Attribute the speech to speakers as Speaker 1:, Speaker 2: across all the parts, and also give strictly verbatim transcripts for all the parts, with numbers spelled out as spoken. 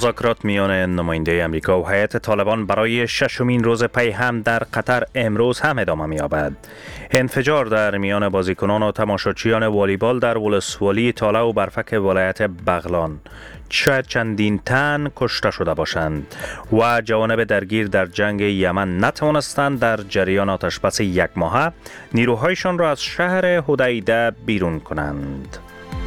Speaker 1: مذاکرات میان نماینده امریکا و هیئت طالبان برای ششمین روز پی هم در قطر امروز هم ادامه می‌یابد. انفجار در میان بازیکنان و تماشاچیان والیبال در ولسوالی تاله و برفک ولایت بغلان. شاید چندین تن کشته شده باشند و جوانب درگیر در جنگ یمن نتوانستند در جریان آتشبس یک ماهه نیروهایشان را از شهر حدیده بیرون کنند.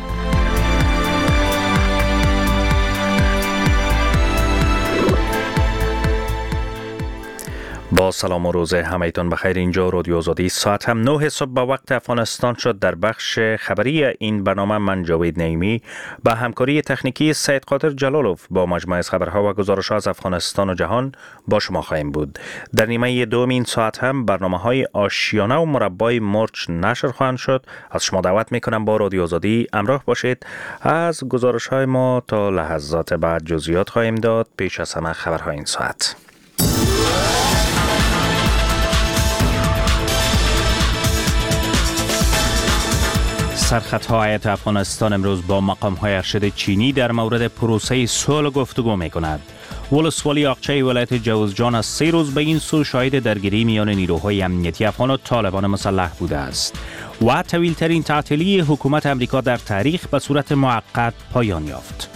Speaker 1: با سلام و روز همه‌تان بخیر. اینجا رادیو آزادی، ساعت هم نه صبح به وقت افغانستان شد. در بخش خبری این برنامه من جاوید نعیمی با همکاری تکنیکی سید قادر جلالوف با مجموعه از خبرها و گزارش‌ها از افغانستان و جهان با شما خواهیم بود. در نیمه دوم این ساعت هم برنامه‌های آشیانه و مربای مرچ نشر خواهند شد. از شما دعوت می‌کنم با رادیو آزادی همراه باشید. از گزارش‌های ما تا لحظات بعد جزئیات خواهیم داد. پیش از همه خبرهای این ساعت. سرخط هیئت افغانستان امروز با مقام‌های ارشد چینی در مورد پروسه صلح گفتگو می‌کند. ولسوالی اقچه ولایت جوزجان از سه روز به این سو شاهد درگیری میان نیروهای امنیتی افغان و طالبان مسلح بوده است و طویل‌ترین تعطیلی حکومت امریکا در تاریخ به صورت موقت پایان یافت.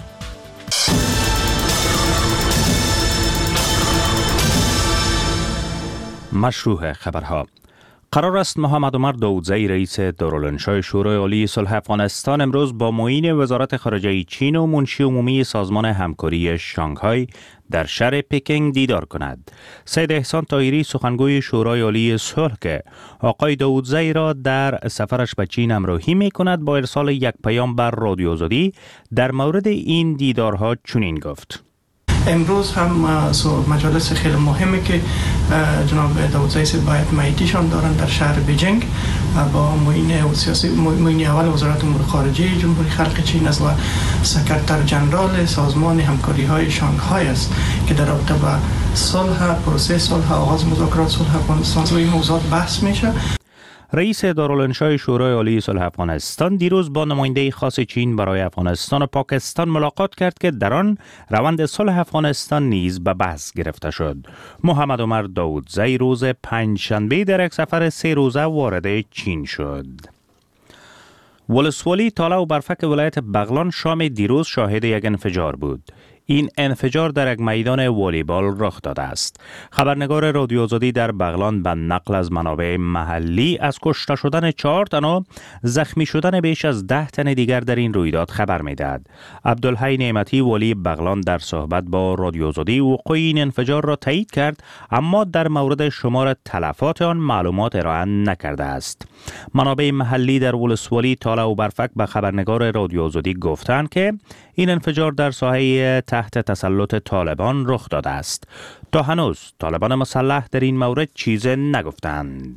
Speaker 1: مشروع خبرها. قرار است محمد عمر داودزی رئیس دارالانشای شورای عالی صلح افغانستان امروز با معین وزارت خارجه چین و منشی عمومی سازمان همکاری شانگهای در شهر پکینگ دیدار کند. سید احسان طاهری سخنگوی شورای عالی صلح که آقای داودزی را در سفرش به چین همراهی می کند با ارسال یک پیام بر رادیو آزادی در مورد این دیدارها چنین گفت:
Speaker 2: امروز هم مجالس خیلی مهمی که جناب داودزی باید مایتیشان دارن در شهر بیجینگ با معین و سیاسی معین اول وزارت امور خارجه جمهوری خلق چین است و سکرتر جنرال سازمان همکاری های شانگهای است که در رابطه با صلح، پروسه صلح، آغاز مذاکرات صلح افغانستان و این موضوعات بحث میشه.
Speaker 1: رئیس دارالانشای شورای عالی صلح افغانستان دیروز با نماینده خاص چین برای افغانستان و پاکستان ملاقات کرد که در آن روند صلح افغانستان نیز به بحث گرفته شد. محمد عمر داودزی روز پنجشنبه در یک سفر سه روزه وارد چین شد. ولسوالی تاله و برفک ولایت بغلان شام دیروز شاهد یک انفجار بود. این انفجار در یک میدان والیبال رخ داده است. خبرنگار رادیو آزادی در بغلان به نقل از منابع محلی از کشته شدن چهار تن و زخمی شدن بیش از ده تن دیگر در این رویداد خبر می‌دهد. عبدالحی نعمتی والی بغلان در صحبت با رادیو آزادی وقوع این انفجار را تایید کرد، اما در مورد شمار تلفات آن معلومات ارائه نکرده است. منابع محلی در ولسوالی تاله و برفک به خبرنگار رادیو آزادی گفتند که این انفجار در ساحه تحت تسلط طالبان رخ داده است. تا هنوز طالبان مسلح در این مورد چیز نگفتند.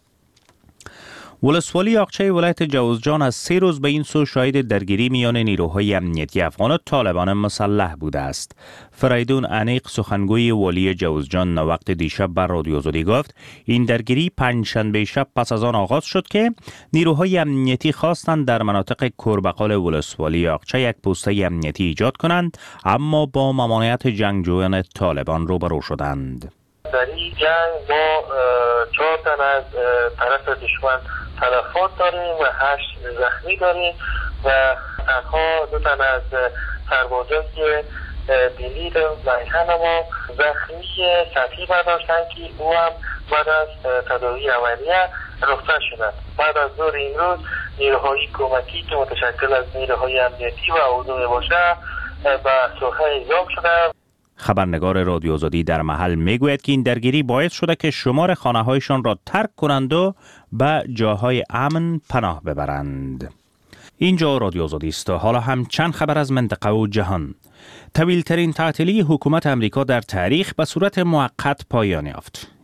Speaker 1: ولسوالی اقچه ولایت جوزجان از سه روز به این سو شاهد درگیری میان نیروهای امنیتی افغان و طالبان مسلح بوده است. فریدون انیق سخنگوی والی جوزجان وقت دیشب بر رادیو آزادی گفت این درگیری پنجشنبه شب پس از آن آغاز شد که نیروهای امنیتی خواستند در مناطق کربقال ولسوالی اقچه یک پوسته امنیتی ایجاد کنند، اما با ممانعت جنگجویان طالبان روبرو شدند.
Speaker 3: در این جنگ ما چهار تن از طرف دشمن تلفات داریم و هشت زخمی داریم و تنها دو تن از سربازان که دلیر میهن ما زخمی سطحی برداشتن که او هم بعد از تداوی عملیه رخصت شدند. بعد از ظهر امروز نیروهای کمکی که متشکل از نیروهای امنیتی و عضو باشه به ساحه اعزام شدند.
Speaker 1: خبرنگار رادیو آزادی در محل میگوید که این درگیری باعث شده که شمار خانه‌هایشان را ترک کنند و به جاهای امن پناه ببرند. اینجا رادیو آزادی است. حالا هم چند خبر از منطقه و جهان. طویل‌ترین تعطیلی حکومت امریکا در تاریخ به صورت موقت پایان یافت.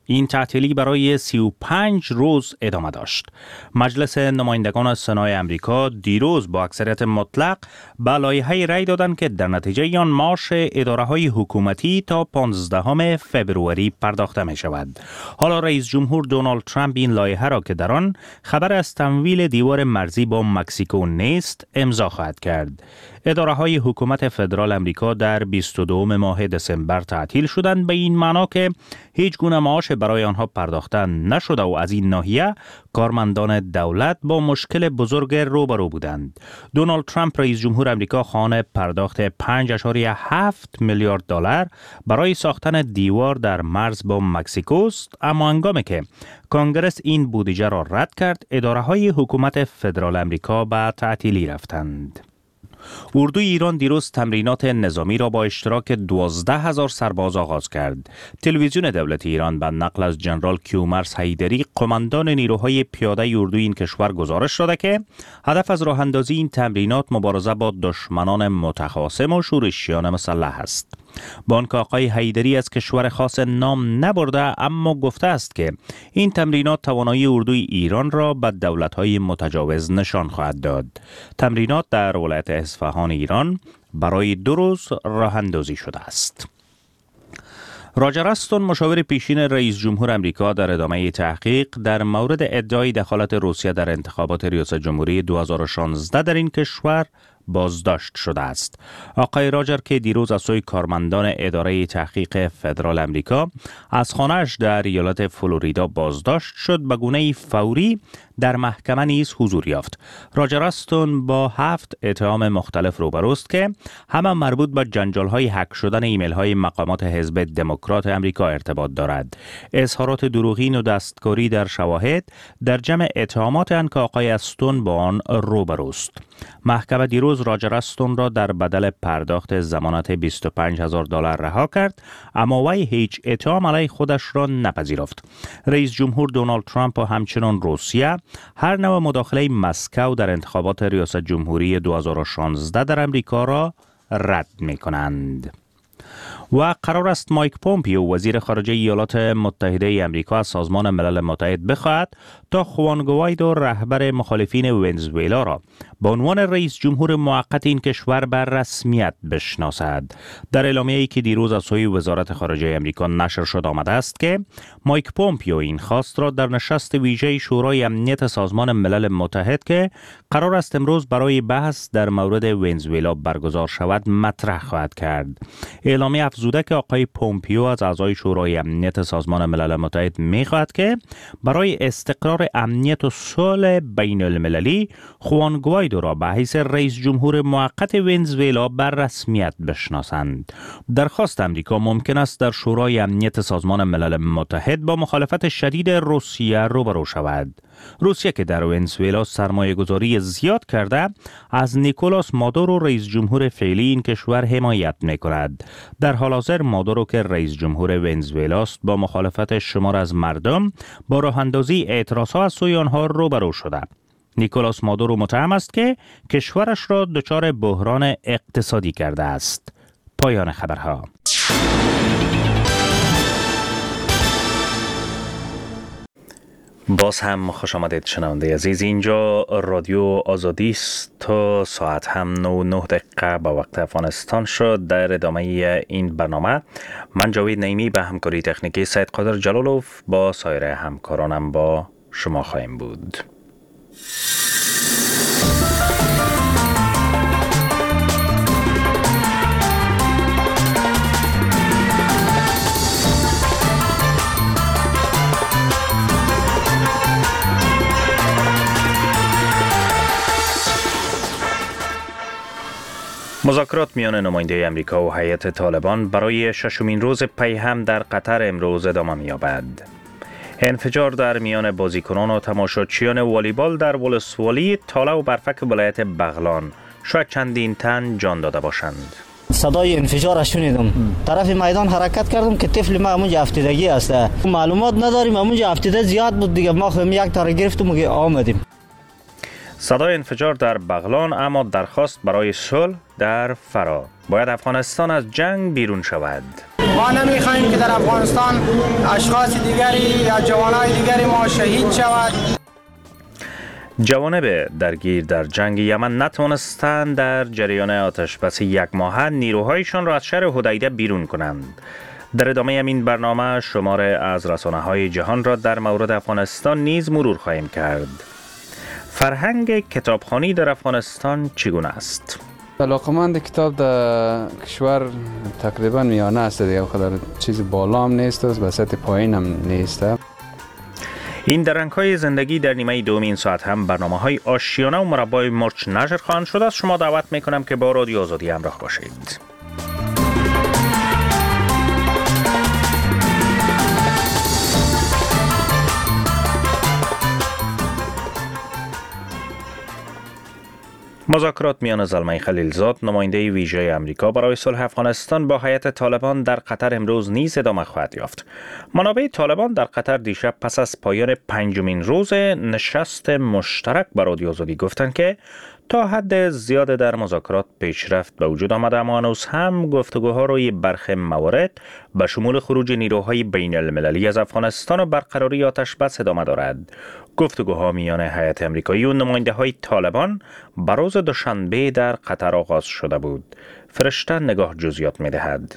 Speaker 1: این تعطیلی برای سی و پنج روز ادامه داشت. مجلس نمایندگان سنای امریکا دیروز با اکثریت مطلق به لایحه‌ای رأی دادند که در نتیجه آن معاش اداره‌های حکومتی تا پانزدهم فوریه پرداخته می شود. حالا رئیس جمهور دونالد ترامپ این لایحه را که در آن خبر از تمویل دیوار مرزی با مکزیکو نیست امضا خواهد کرد. اداره‌های حکومت فدرال امریکا در بیست و دوم ماه دسامبر تعطیل شدند، به این معنا که هیچ گونه معاش برای آنها پرداخته نشده و از این ناحیه کارمندان دولت با مشکل بزرگ روبرو بودند. دونالد ترامپ رئیس جمهور امریکا خواهان پرداخت پنج ممیز هفت میلیارد دلار برای ساختن دیوار در مرز با مکزیکو است، اما هنگامی که کنگرس این بودجه را رد کرد، اداره‌های حکومت فدرال امریکا به تعطیلی رفتند. اردوی ایران دیروز تمرینات نظامی را با اشتراک دوازده هزار سرباز آغاز کرد. تلویزیون دولت ایران به نقل از جنرال کیومرث حیدری، قماندان نیروهای پیاده اردوی این کشور، گزارش داده که هدف از راه اندازی این تمرینات مبارزه با دشمنان متخاصم و شورشیان مسلح است. بانک آقای حیدری از کشور خاص نام نبرده، اما گفته است که این تمرینات توانایی اردوی ایران را به دولت‌های متجاوز نشان خواهد داد. تمرینات در ولایت اصفهان ایران برای دو روز راه اندازی شده است. راجر استون، مشاور پیشین رئیس جمهور امریکا، در ادامه تحقیق در مورد ادعای دخالت روسیه در انتخابات ریاست جمهوری دو هزار و شانزده در این کشور بازداشت شده است. آقای راجر که دیروز از سوی کارمندان اداره تحقیق فدرال امریکا از خانه‌اش در ایالت فلوریدا بازداشت شد، به گونه فوری در محکمه نیز حضور یافت. راجر استون با هفت اتهام مختلف روبروست که همه مربوط به جنجال‌های هک شدن ایمیل‌های مقامات حزب دموکرات امریکا ارتباط دارد. اظهارات دروغین و دستکاری در شواهد در جمع اتهامات آن که آقای استون با آن روبروست. محکمه دیروز راجر استون را در بدل پرداخت ضمانت بیست و پنج هزار دلار رها کرد، اما وی هیچ اتهام علیه خودش را نپذیرفت. رئیس جمهور دونالد ترامپ و همچنین روسیه هر نوع مداخله مسکو در انتخابات ریاست جمهوری دو هزار و شانزده در امریکا را رد می کنند. و قرار است مایک پومپیو، وزیر خارجه ایالات متحده امریکا، از سازمان ملل متحد بخواهد تا خوان گوایدو، رهبر مخالفین ونزوئلا، را به عنوان رئیس جمهور موقت این کشور بر رسمیت بشناسد. در اعلامیه‌ای که دیروز از سوی وزارت خارجه امریکا نشر شد آمده است که مایک پومپیو این خواست را در نشست ویژه شورای امنیت سازمان ملل متحد که قرار است امروز برای بحث در مورد ونزوئلا برگزار شود مطرح خواهد کرد. اعلامیه افزوده که آقای پومپیو از اعضای شورای امنیت سازمان ملل متحد می‌خواهد که برای استقرار امنیت و صلح بین المللی خوان گوایدو را به حیث رئیس جمهور موقت ونزوئلا بر رسمیت بشناسند. درخواست امریکا ممکن است در شورای امنیت سازمان ملل متحد با مخالفت شدید روسیه روبرو شود. روسیه که در ونزوئلا سرمایه گذاری زیاد کرده، از نیکولاس مادورو، رئیس جمهور فعلی این کشور، حمایت می‌کند. در حال حاضر مادورو که رئیس جمهور ونزوئلا است، با مخالفت شمار از مردم با راه اندازی اعتراضها از سوی آنها روبرو شده. نیکولاس مادورو متهم است که کشورش را دچار بحران اقتصادی کرده است. پایان خبرها. باز هم خوش آمدید شنونده عزیز. اینجا رادیو آزادی است. تا ساعت هم نه و نه دقیقه با وقت افغانستان شد. در ادامه این برنامه من جاوید نعیمی به همکاری تکنیکی سید قادر جلالوف با سایر همکارانم با شما خواهیم بود. مذاکرات میان نماینده امریکا و هیئت طالبان برای ششمین روز پی هم در قطر امروز ادامه می‌یابد. انفجار در میان بازیکنان و تماشاچیان والیبال در ولسوالی تاله و برفک ولایت بغلان، شاید چندین تن جان داده باشند.
Speaker 4: صدای انفجار شنیدم، طرف میدان حرکت کردم که طفل ما اونجا افتیدگی است. معلومات نداریم، اونجا افتیده زیاد بود دیگه، ما خودم یک تار گرفتم و آمدیم.
Speaker 1: صدای انفجار در بغلان، اما درخواست برای صلح در فرا. باید افغانستان از جنگ بیرون شود.
Speaker 5: ما نمیخواهیم که در افغانستان اشخاص دیگری یا جوانای دیگری ما شهید شود.
Speaker 1: جوانب درگیر در جنگ یمن نتوانستند در جریان آتشبس یک ماهه نیروهایشان را از شهر حدیده بیرون کنند. در ادامه این برنامه شماره از رسانه‌های جهان را در مورد افغانستان نیز مرور خواهیم کرد. فرهنگ کتابخوانی در افغانستان چگونه است؟
Speaker 6: علاقمند کتاب در کشور تقریبا میانه است دیگه، خود چیز بالا هم نیست و وسط پایین هم نیست.
Speaker 1: این در رنگ‌های زندگی در نیمه دوم این ساعت هم برنامه‌های آشیانه و مربای مرچ نشر خواهند شد. از شما دعوت می‌کنم که با رادیو آزادی همراه باشید. مذاکرات میان زلمه خلیلزاد نماینده ویژه امریکا برای صلح افغانستان با هیئت طالبان در قطر امروز نیز ادامه خواهد یافت. منابع طالبان در قطر دیشب پس از پایان پنجمین روز نشست مشترک با رادیو آزادی گفتند که تا حد زیاد در مذاکرات پیشرفت به وجود آمده، اما هنوز هم گفتگوها روی برخی موارد به شمول خروج نیروهای بین المللی از افغانستان و برقراری آتشبس ادامه دارد. گفتگوها میان هیئت امریکایی و نماینده های طالبان به روز دوشنبه در قطر آغاز شده بود. فرشته نگاه جزئیات می‌دهد.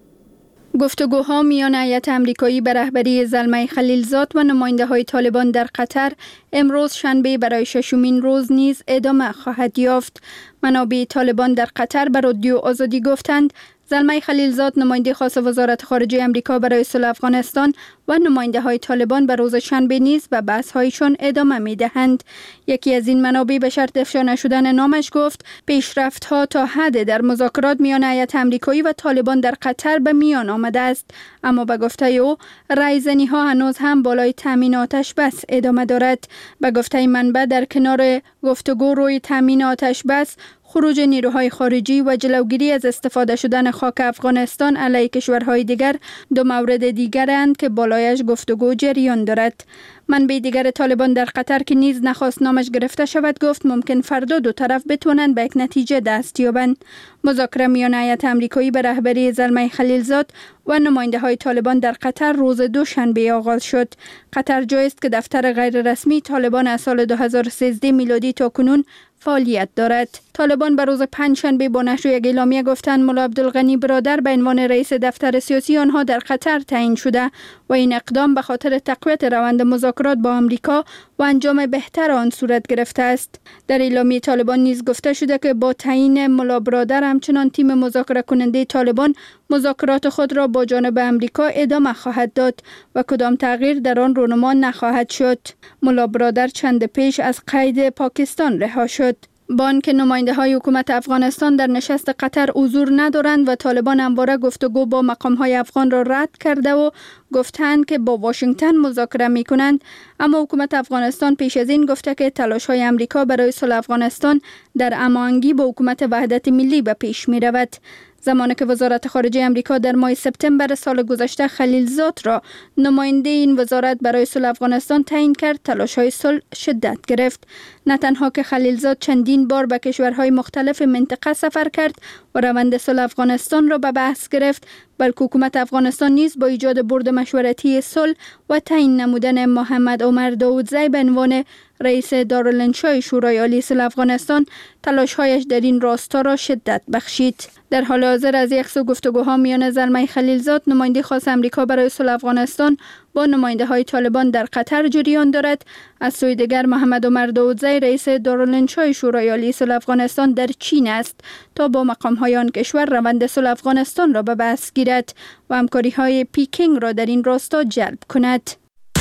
Speaker 7: گفتگوها میان هیئت امریکایی به رهبری زلمه خلیلزاد و نماینده های طالبان در قطر امروز شنبه برای ششمین روز نیز ادامه خواهد یافت. منابع طالبان در قطر به رادیو آزادی گفتند زلمه خلیلزاد نماینده خاص وزارت خارجه امریکا برای صلح افغانستان و نماینده های طالبان به روز شنبه نیز به بحث هایشان ادامه می دهند. یکی از این منابع به شرط افشا نشدن نامش گفت پیشرفت ها تا حد در مذاکرات میان هیئت امریکایی و طالبان در قطر به میان آمده است، اما به گفته او رایزنی ها هنوز هم بالای تامین آتش بس ادامه دارد. به گفته منبع در کنار گفتگو روی تامین آتش بس، خروج نیروهای خارجی و جلوگیری از استفاده شدن خاک افغانستان علیه کشورهای دیگر دو مورد دیگرند که بالایش گفتگو جریان دارد. منبع دیگر طالبان در قطر که نیز نخواست نامش گرفته شود گفت ممکن فردا دو طرف بتوانند به یک نتیجه دست یابند. مذاکره میان هیئت امریکایی به رهبری زلمه خلیلزاد و نماینده های طالبان در قطر روز دوشنبه آغاز شد. قطر جایی است که دفتر غیر رسمی طالبان از سال دو هزار و سیزده میلادی تا کنون فعالیت دارد. طالبان به روز پنجشنبه با نشر یک اعلامیه گفتند مولا عبدالغنی برادر به عنوان رئیس دفتر سیاسی آنها در قطر تعیین شده و این اقدام به خاطر تقویت روند مذاکرات با آمریکا و انجام بهتر آن صورت گرفته است. در اعلامیه طالبان نیز گفته شده که با تعیین مولا برادر همچنان تیم مذاکره کننده طالبان مذاکرات خود را با جانب آمریکا ادامه خواهد داد و کدام تغییر در آن رونما نخواهد شد. مولا برادر چند پیش از قید پاکستان رها شد. با آنکه نماینده های حکومت افغانستان در نشست قطر حضور ندارند و طالبان همواره گفتگو با مقام های افغان را رد کرده و گفتند که با واشنگتن مذاکره می کنند، اما حکومت افغانستان پیش از این گفته که تلاش های امریکا برای صلح افغانستان در هماهنگی با حکومت وحدت ملی به پیش می رود. زمانی که وزارت خارجه امریکا در ماه سپتامبر سال گذشته خلیلزاد را نماینده این وزارت برای صلح افغانستان تعیین کرد، تلاش‌های صلح شدت گرفت. نه تنها که خلیلزاد چندین بار به کشورهای مختلف منطقه سفر کرد و روند صلح افغانستان را به بحث گرفت، بلکه حکومت افغانستان نیز با ایجاد بورد مشورتی صلح و تعیین نمودن محمد عمر داودزی به عنوان رئیس دارالانشای شورای عالی صلح افغانستان تلاش‌هایش در این راستا را شدت بخشید. در حال حاضر از یک سو گفتگوها میان زلمه خلیلزاد نماینده خاص امریکا برای صلح افغانستان با نماینده های طالبان در قطر جریان دارد. از سوی دیگر محمد عمر داودزی رئیس دارالانشای شورای عالی صلح افغانستان در چین است تا با مقام های آن کشور روند صلح افغانستان را به بحث گیرد و همکاری های پیکینگ را در این راستا جلب کند.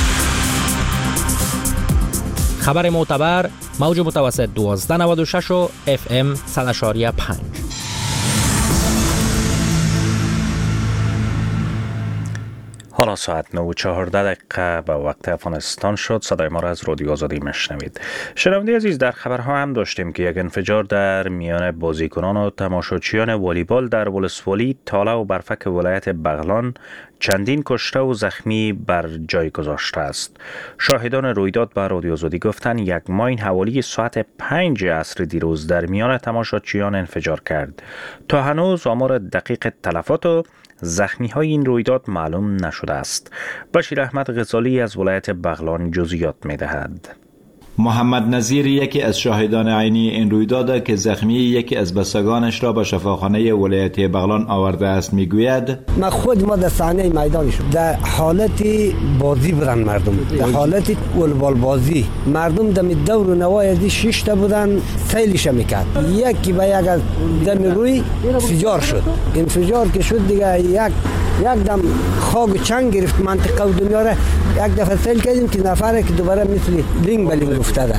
Speaker 8: خبر معتبر موج متوسط دوازده نود و شش و اف ام صد و پنج.
Speaker 1: حالا ساعت نه و چهارده دقیقه به وقت افغانستان شد. صدای ما را از رادیو آزادی میشنوید. شنونده عزیز، در خبرها هم داشتیم که یک انفجار در میان بازیکنان و تماشاچیان والیبال در ولسوالی تالا و برفک ولایت بغلان چندین کشته و زخمی بر جای گذاشته است. شاهدان رویداد به رادیو آزادی گفتند یک ماین حوالی ساعت پنج عصر دیروز در میان تماشاچیان انفجار کرد. تا هنوز آمار دقیق تلفات و زخمی های این رویداد معلوم نشده است. بشیر احمد غزالی از ولایت بغلان جزئیات می دهد.
Speaker 9: محمد نظیر یکی از شاهدان عینی این رویداد که زخمی یکی از بستگانش را به شفاخانه ولایت بغلان آورده است میگوید:
Speaker 10: من خود ما در صحنه میدان شد، در حالت بازی بودن مردم، در حالت والیبال بازی مردم دم دور و نوای از شش تا بودن سیلش میکرد. یکی به یک از دم روی انفجار شد. انفجار که شد دیگه یک یک دم خاک و چنگ گرفت منطقه و دنیا را. یک دفعه سیل کردیم که نفره که دوباره مثل لینگ بلینگ افتاده.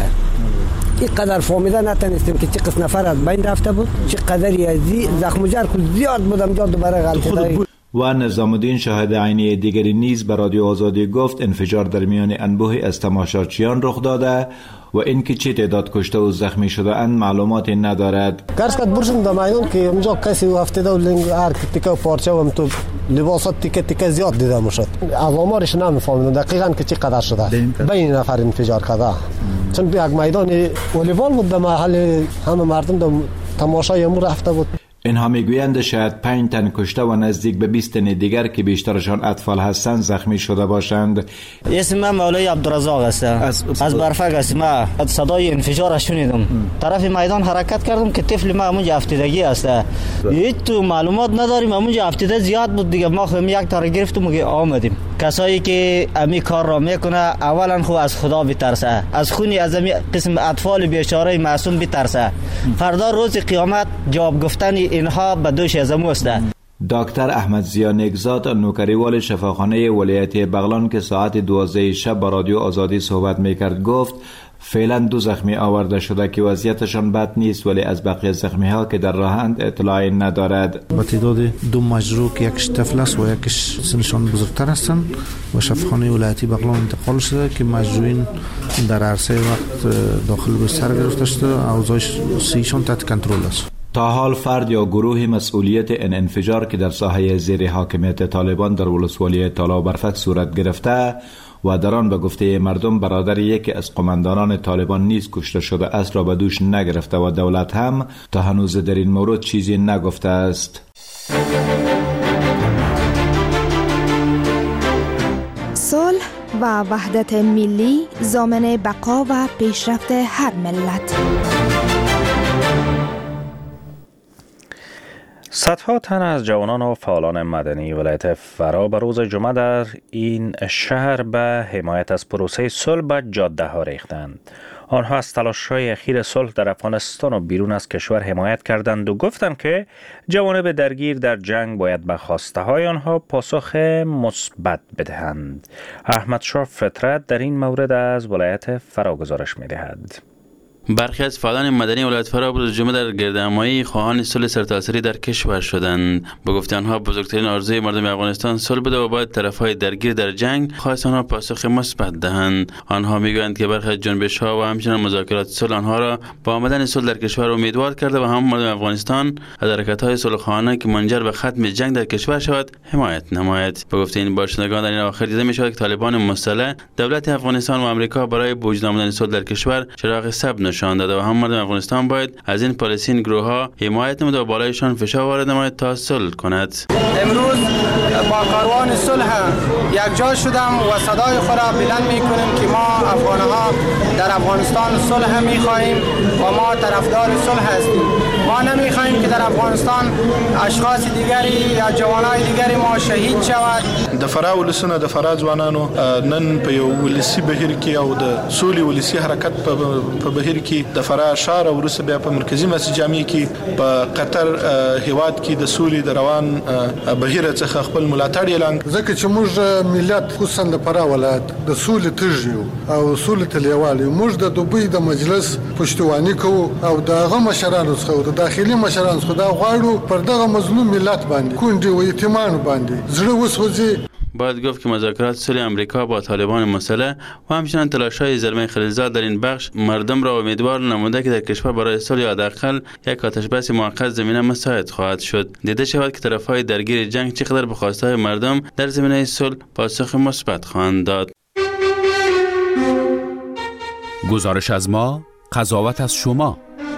Speaker 10: این قدر فهمیده نتونستیم که چه قسم نفر از بین رفته بود، چه قدری ازی زخم و جرح زیاد بودم جا دوباره غلطی داری.
Speaker 9: و نظام الدین شاهد عینی دیگری نیز به رادیو آزادی گفت انفجار در میان انبوهی از تماشاچیان رخ داده و اینکه چه تعداد کشته و زخمی شده اند معلوماتی ندارد.
Speaker 11: کارش کرد برشم در میدان که اونجا کسی افتاده و لنگ هر تیکه و پارچه و تو لباسات تیکه تیکه زیاد دیده میشد. از آمارش نمیفهمیدم دقیقاً که چه قدر شده. بین نفر انفجار کرده. چون یک میدان والیبال بود، در محل همه مردم در تماشای امور رفته بود.
Speaker 9: اینها میگویند شاید پنج تن کشته و نزدیک به بیست تن دیگر که بیشترشان اطفال هستند زخمی شده باشند.
Speaker 4: اسم من مولای عبدالرزاق است. از, از برفک است. من صدای انفجار شنیدم. طرف میدان حرکت کردم که طفل ما اونجا افتادگی است. هیچ تو معلومات نداریم، اونجا افتاده زیاد بود دیگه. ما خود یک تار گرفتیم و آمدیم. کسایی که امی کار را میکنه اولا خو از خدا بترسه، از خونی از امی قسم اطفال بیچاره معصوم بترسه. فردا روز قیامت جواب گفتن اینها به دوش از امو است.
Speaker 9: دکتر احمد ضیا نیکزاد نوکریوال شفاخانه ولایت بغلان که ساعت دوازده شب با رادیو آزادی صحبت میکرد گفت فعلا دو زخمی آورده شده که وضعیتشان بد نیست، ولی از بقیه زخمی ها که در راهند اطلاعی ندارد.
Speaker 12: با تعداد دو مجروح که یکش طفل است و یکش سنشان بزرگتر هستند و شفاخانه ولایتی بغلان انتقال شده که مجروحین در عرصه وقت داخل به سر گرفته شده. اوضاع سیشان تحت کنترل است.
Speaker 9: تا حال فرد یا گروه مسئولیت این انفجار که در ساحه زیر حاکمیت طالبان در ولسوالی تالا و برفک صورت گرفته و در آن به گفته مردم برادر یکی از قماندانان طالبان نیز کشته شده است را به دوش نگرفته و دولت هم تا هنوز در این مورد چیزی نگفته است.
Speaker 13: صلح و وحدت ملی ضامن بقا و پیشرفت هر ملت.
Speaker 1: صدها تن از جوانان و فعالان مدنی ولایت فرا به روز جمعه در این شهر به حمایت از پروسه صلح به جاده ها ریختند. آنها از تلاش‌های اخیر صلح در افغانستان و بیرون از کشور حمایت کردند و گفتند که جوانب درگیر در جنگ باید به خواسته های آنها پاسخ مثبت بدهند. احمد شاه فطرت در این مورد از ولایت فرا گزارش می‌دهد.
Speaker 14: برخی از فعالان مدنی ولایت فرا روز جمعه در گردهمایی خواهان صلح سرتاسری در کشور شدند. به گفته آنها بزرگترین آرزوی مردم افغانستان صلح بوده و باید طرفهای درگیر در جنگ خواست آنها پاسخ مثبت دهند. آنها میگویند که برخی از جنبش‌ها و همچنین مذاکرات صلح آنها را با آمدن صلح در کشور امیدوار کرده و هم مردم افغانستان از حرکت‌های صلح‌خواهانه که منجر به ختم جنگ در کشور شود حمایت نماید. به گفته این باشندگان در این آخر دیده می‌شود که طالبان مسلح دولت افغانستان و آمریکا برای به وجود آمدن صلح در کشور چراغ سبز نشان داده و هم مردم افغانستان باید از این پالیسی گروه‌ها حمایت نموده و بالایشان فشار وارد نماید تا صلح کند.
Speaker 5: امروز با کاروان صلح یک جا شدم و صدای خود را بلند می‌کنیم که ما افغان‌ها در افغانستان صلح می‌خواهیم و ما طرفدار صلح هستیم. ما نمی‌خواهیم که در افغانستان اشخاص دیگری یا جوانای دیگری ما شهید شود.
Speaker 15: د فرا ولسونه د فرا ځوانانو نن په یو ولسی بهیر کې او د سولې ولسی حرکت په بهیر کې د فرا شهر او روس بیا په مرکزی مسجد جامع کې په قطر هیواد کې د سولې د روان بهیر څخه خپل ملاتړ اعلان
Speaker 16: ځکه چې موږ ملت خصوصا د فرا ولایت د سولې تږیو او سولې تلیوالي موږ د دوبۍ د مجلس پښتوانی کوو او دغه مشرانو څخه د داخلي مشرانو څخه دا غواړو پر دغه مظلوم ملت باندې کونډي او یتیمان باندې زړه وسوځي.
Speaker 14: باید گفت که مذاکرات صلح امریکا با طالبان مسلح و همچنین تلاش‌های زلمه خلیلزاد در این بخش مردم را امیدوار نموده که در کشور برای صلح یا حداقل یک آتشبس موقت زمینه مساعد خواهد شد. دیده شود که طرف‌های درگیر جنگ چقدر به خواست‌های مردم در زمینه صلح پاسخ مثبت خواهند داد.
Speaker 17: گزارش از ما، قضاوت از شما.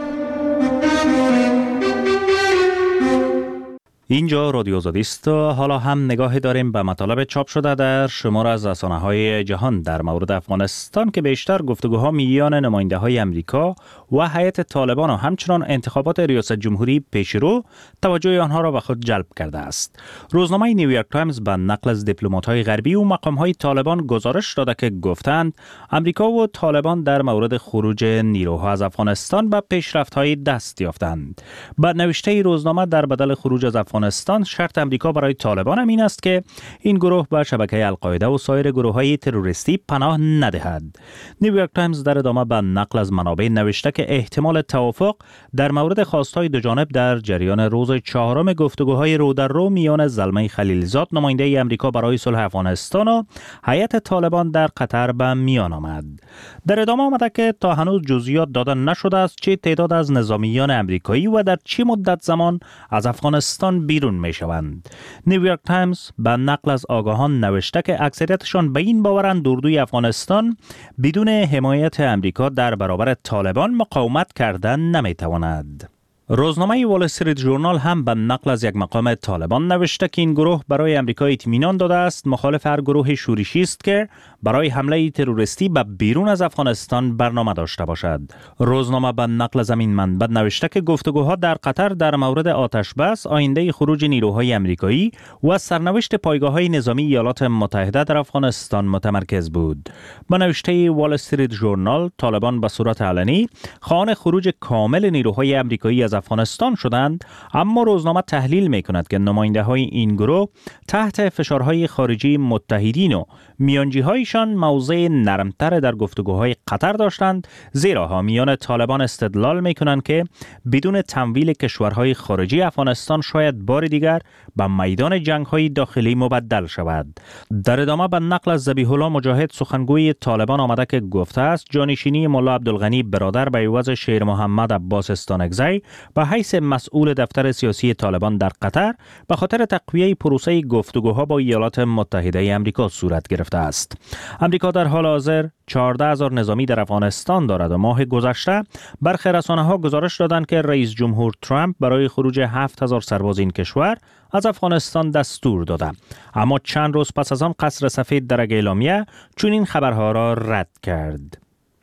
Speaker 1: اینجا رادیو آزادی است. حالا هم نگاهی داریم به مطالب چاپ شده در شمار از رسانه‌های جهان در مورد افغانستان که بیشتر گفتگوها میان نماینده‌های امریکا و هیئت طالبان و همچنان انتخابات ریاست جمهوری پیش رو توجه آنها را به خود جلب کرده است. روزنامه نیویورک تایمز به نقل از دیپلمات‌های غربی و مقام‌های طالبان گزارش داده که گفتند امریکا و طالبان در مورد خروج نیروها از افغانستان به پیشرفت‌های دست یافتند. با نوشته روزنامه در بدل خروج از افغانستان شرط امریکا برای طالبان این است که این گروه به شبکه القاعده و سایر گروه‌های تروریستی پناه ندهد. نیویورک تایمز در ادامه به نقل از منابع نوشته که احتمال توافق در مورد خواستهای دو جانب در جریان روز چهارم گفتگوهای رو در رو میان زلمه خلیلزاد نماینده امریکا برای صلح افغانستان و هیئت طالبان در قطر به میان آمد. در ادامه آمده که تا هنوز جزئیات داده نشده است چه تعداد از نظامیان امریکایی و در چه مدت زمان از افغانستان بیرون می شوند. نیویورک تایمز به نقل از آگاهان نوشته که اکثریتشان به این باورند اردوی افغانستان بدون حمایت امریکا در برابر طالبان مقاومت کردن نمی تواند. روزنامه وال استریت ژورنال هم به نقل از یک مقام طالبان نوشته که این گروه برای امریکا اطمینان داده است مخالف هر گروه شورشی است که برای حمله تروریستی به بیرون از افغانستان برنامه داشته باشد. روزنامه به نقل از این منبع نوشته که گفتگوها در قطر در مورد آتشبس، آینده خروج نیروهای امریکایی و سرنوشت پایگاه‌های نظامی ایالات متحده در افغانستان متمرکز بود. به نوشته وال استریت ژورنال، طالبان به صورت علنی خواهان خروج کامل نیروهای امریکایی از افغانستان شدند، اما روزنامه تحلیل می‌کند که نماینده‌های این گروه تحت فشارهای خارجی متحدین و میانجی‌هایشان موضع نرمتر در گفتگوهای قطر داشتند، زیرا حامیان طالبان استدلال می‌کنند که بدون تمویل کشورهای خارجی افغانستان شاید بار دیگر به میدان جنگ‌های داخلی مبدل شود. در ادامه به نقل از ذبیح الله مجاهد سخنگوی طالبان آمده که گفته است جانشینی ملا عبدالغنی برادر به عوض شیر محمد عباس استانکزی به حیث مسئول دفتر سیاسی طالبان در قطر به خاطر تقویه پروسه گفتگوها با ایالات متحده آمریکا صورت گرفته است. آمریکا در حال حاضر چهارده هزار نظامی در افغانستان دارد و ماه گذشته برخی رسانه‌ها گزارش دادند که رئیس جمهور ترامپ برای خروج هفت هزار سرباز این کشور از افغانستان دستور داده، اما چند روز پس از آن قصر سفید در اعلامیه چون این خبرها را رد کرد.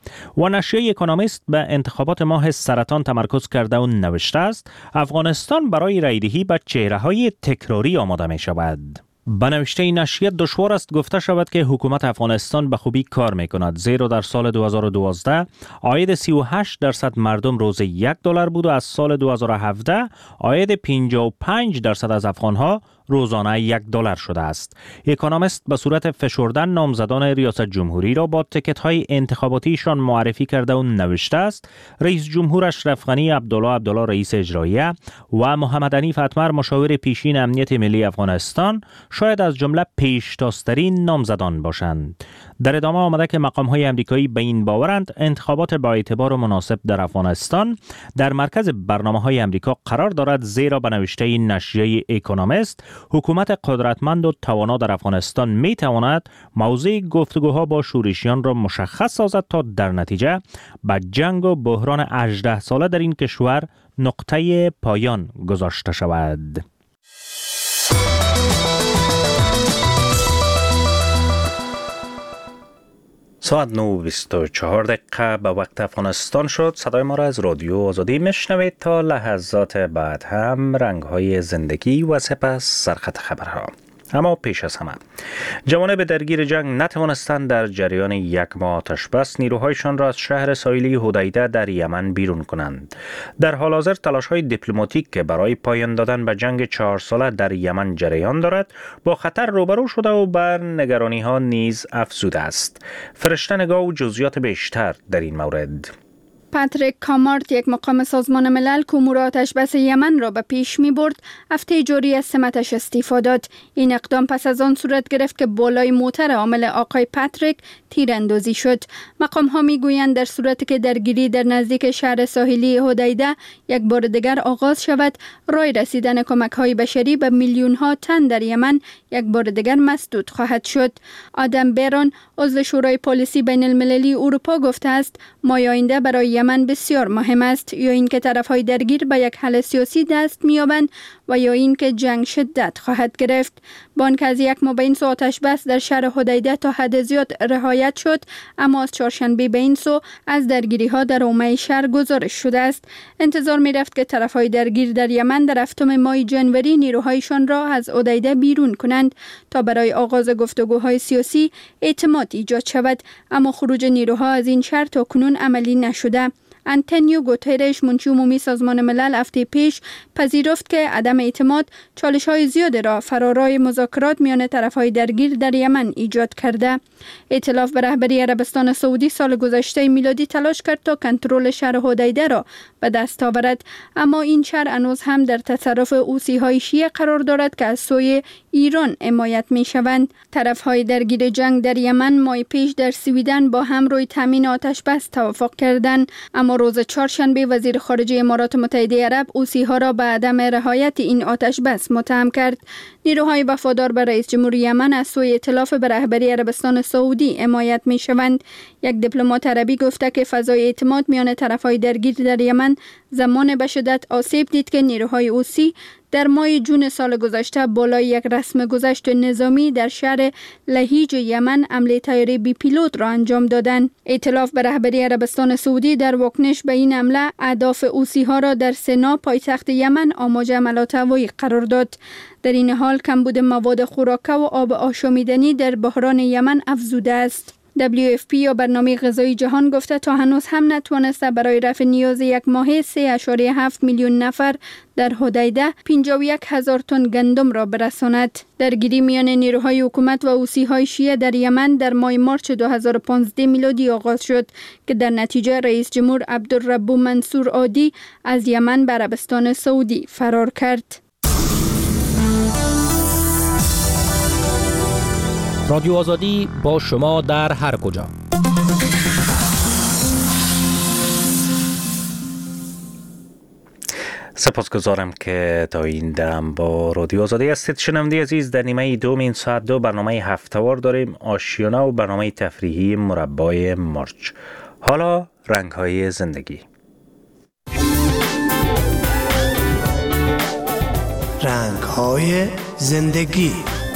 Speaker 1: و نشریه اکونومیست به انتخابات ماه سرطان تمرکز کرده و نوشته است افغانستان برای رایدهی به چهره‌های تکراری آماده می شود. به نوشته این نشریه دشوار است گفته شود که حکومت افغانستان به خوبی کار می کند، زیرا در سال دو هزار و دوازده عاید سی و هشت درصد مردم روز یک دلار بود و از سال دو هزار و هفده عاید پنجاه و پنج درصد از افغانها روزانه یک دلار شده است. اکونومیست به صورت فشردن نامزدان ریاست جمهوری را با تکت های انتخاباتیشان معرفی کرده و نوشته است رئیس جمهور اشرف غنی، عبدالله عبدالله رئیس اجراییه و محمد حنیف اتمر مشاور پیشین امنیت ملی افغانستان شاید از جمله پیشتازترین نامزدان باشند. در ادامه آمده که مقام های امریکایی به این باورند انتخابات با اعتبار مناسب در افغانستان در مرکز برنامه های امریکا قرار دارد، زیرا به نوشته نشریه اکونومیست حکومت قدرتمند و توانا در افغانستان می تواند موضوع گفتگوها با شورشیان را مشخص سازد تا در نتیجه به جنگ و بحران هجده ساله در این کشور نقطه پایان گذاشته شود. ساعت نه و بیست و چهار دقیقه به وقت افغانستان شد. صدای ما را از رادیو آزادی میشنوید. تا لحظات بعد هم رنگ‌های زندگی و سپس سرخط خبرها. اما پیش از همه جوانب درگیر جنگ نتوانستند در جریان یک ماه آتشبس نیروهایشان را از شهر ساحلی حدیده در یمن بیرون کنند. در حال حاضر تلاش‌های دیپلماتیک که برای پایان دادن به جنگ چهار ساله در یمن جریان دارد با خطر روبرو شده و بر نگرانی‌ها نیز افزوده است. فرشته نگاه و جزئیات بیشتر در این مورد.
Speaker 7: پاتریک کامارت، یک مقام سازمان ملل که امور آتش بس یمن را به پیش می برد، هفته جاری از سمتش استعفا داد. این اقدام پس از آن صورت گرفت که بالای موتر عامل آقای پاتریک تیراندازی شد. مقام ها می گویند در صورتی که درگیری در نزدیک شهر ساحلی حدیده یک بار دیگر آغاز شود، راه رسیدن کمک های بشری به میلیون ها تن در یمن یک بار دیگر مسدود خواهد شد. آدم بیرون، عضو شورای پلیسی بین المللی اروپا، گفته است ماه آینده برای یمن بسیار مهم است، یا اینکه طرف‌های درگیر به یک حل سیاسی دست می‌یابند و یا اینکه جنگ شدت خواهد گرفت. بانک از یک ماه به این سو آتش بس در شهر حدیده تا حد زیاد رعایت شد، اما از چهارشنبه به این سو از درگیری‌ها در حومه شهر گزارش شده است. انتظار می‌رفت که طرف‌های درگیر در یمن در هفتم ماه جنوری نیروهایشان را از حدیده بیرون کنند تا برای آغاز گفتگوهای سیاسی اعتماد ایجاد شود، اما خروج نیروها از این شهر تا کنون عملی نشده. آنتونیو گوترش، منشی عمومی سازمان ملل، هفته پیش پذیرفت که عدم اعتماد چالش‌های زیاد را فرارای مذاکرات میان طرف‌های درگیر در یمن ایجاد کرده. ائتلاف به رهبری عربستان سعودی سال گذشته میلادی تلاش کرد تا کنترل شهر حدیده را به دست آورد، اما این شهر هنوز هم در تصرف حوثی‌های شیعه قرار دارد که از سوی ایران حمایت می‌شوند. طرف‌های درگیر جنگ در یمن ماه پیش در سویدن با هم روی تامین آتش بس توافق کردند، اما روز چهارشنبه وزیر خارجه امارات متحده عرب حوثی‌ها را به عدم رعایت این آتش بس متهم کرد. نیروهای وفادار به رئیس جمهوری یمن از سوی ائتلاف به رهبری عربستان سعودی حمایت می‌شوند. یک دیپلمات عربی گفته که فضای اعتماد میان طرف‌های درگیر در یمن زمان به شدت آسیب دید که نیروهای حوثی در ماه جون سال گذشته بالای یک رسم گذشت نظامی در شهر لهیج یمن حمله طیاره بی پیلوت را انجام دادند. ائتلاف به رهبری عربستان سعودی در واکنش به این حمله اهداف حوثی‌ها را در سنا، پایتخت یمن، آماج حملات هوایی قرار داد. در این حال کمبود مواد خوراکه و آب آشامیدنی در بحران یمن افزوده است. دبلیو اف پی یا برنامه غذایی جهان گفته تا هنوز هم نتوانسته برای رفع نیاز یک ماهه سه اشاریه هفت میلیون نفر در حدیده پنجاه و یک هزار تن گندم را برساند. درگیری میان نیروهای حکومت و حوثی‌های شیعه در یمن در ماه مارچ دو هزار و پانزده میلادی آغاز شد که در نتیجه رئیس جمهور عبدالرب منصور هادی از یمن به عربستان سعودی فرار کرد.
Speaker 8: رادیو آزادی با شما در هر کجا.
Speaker 1: سپاسگزارم که تا این دم با رادیو آزادی هستید. شنونده عزیز، در نیمه دوم این ساعت دو برنامه هفته‌وار داریم، آشیانه و برنامه تفریحی مربای مارچ. حالا رنگ‌های زندگی.
Speaker 18: رنگ‌های زندگی.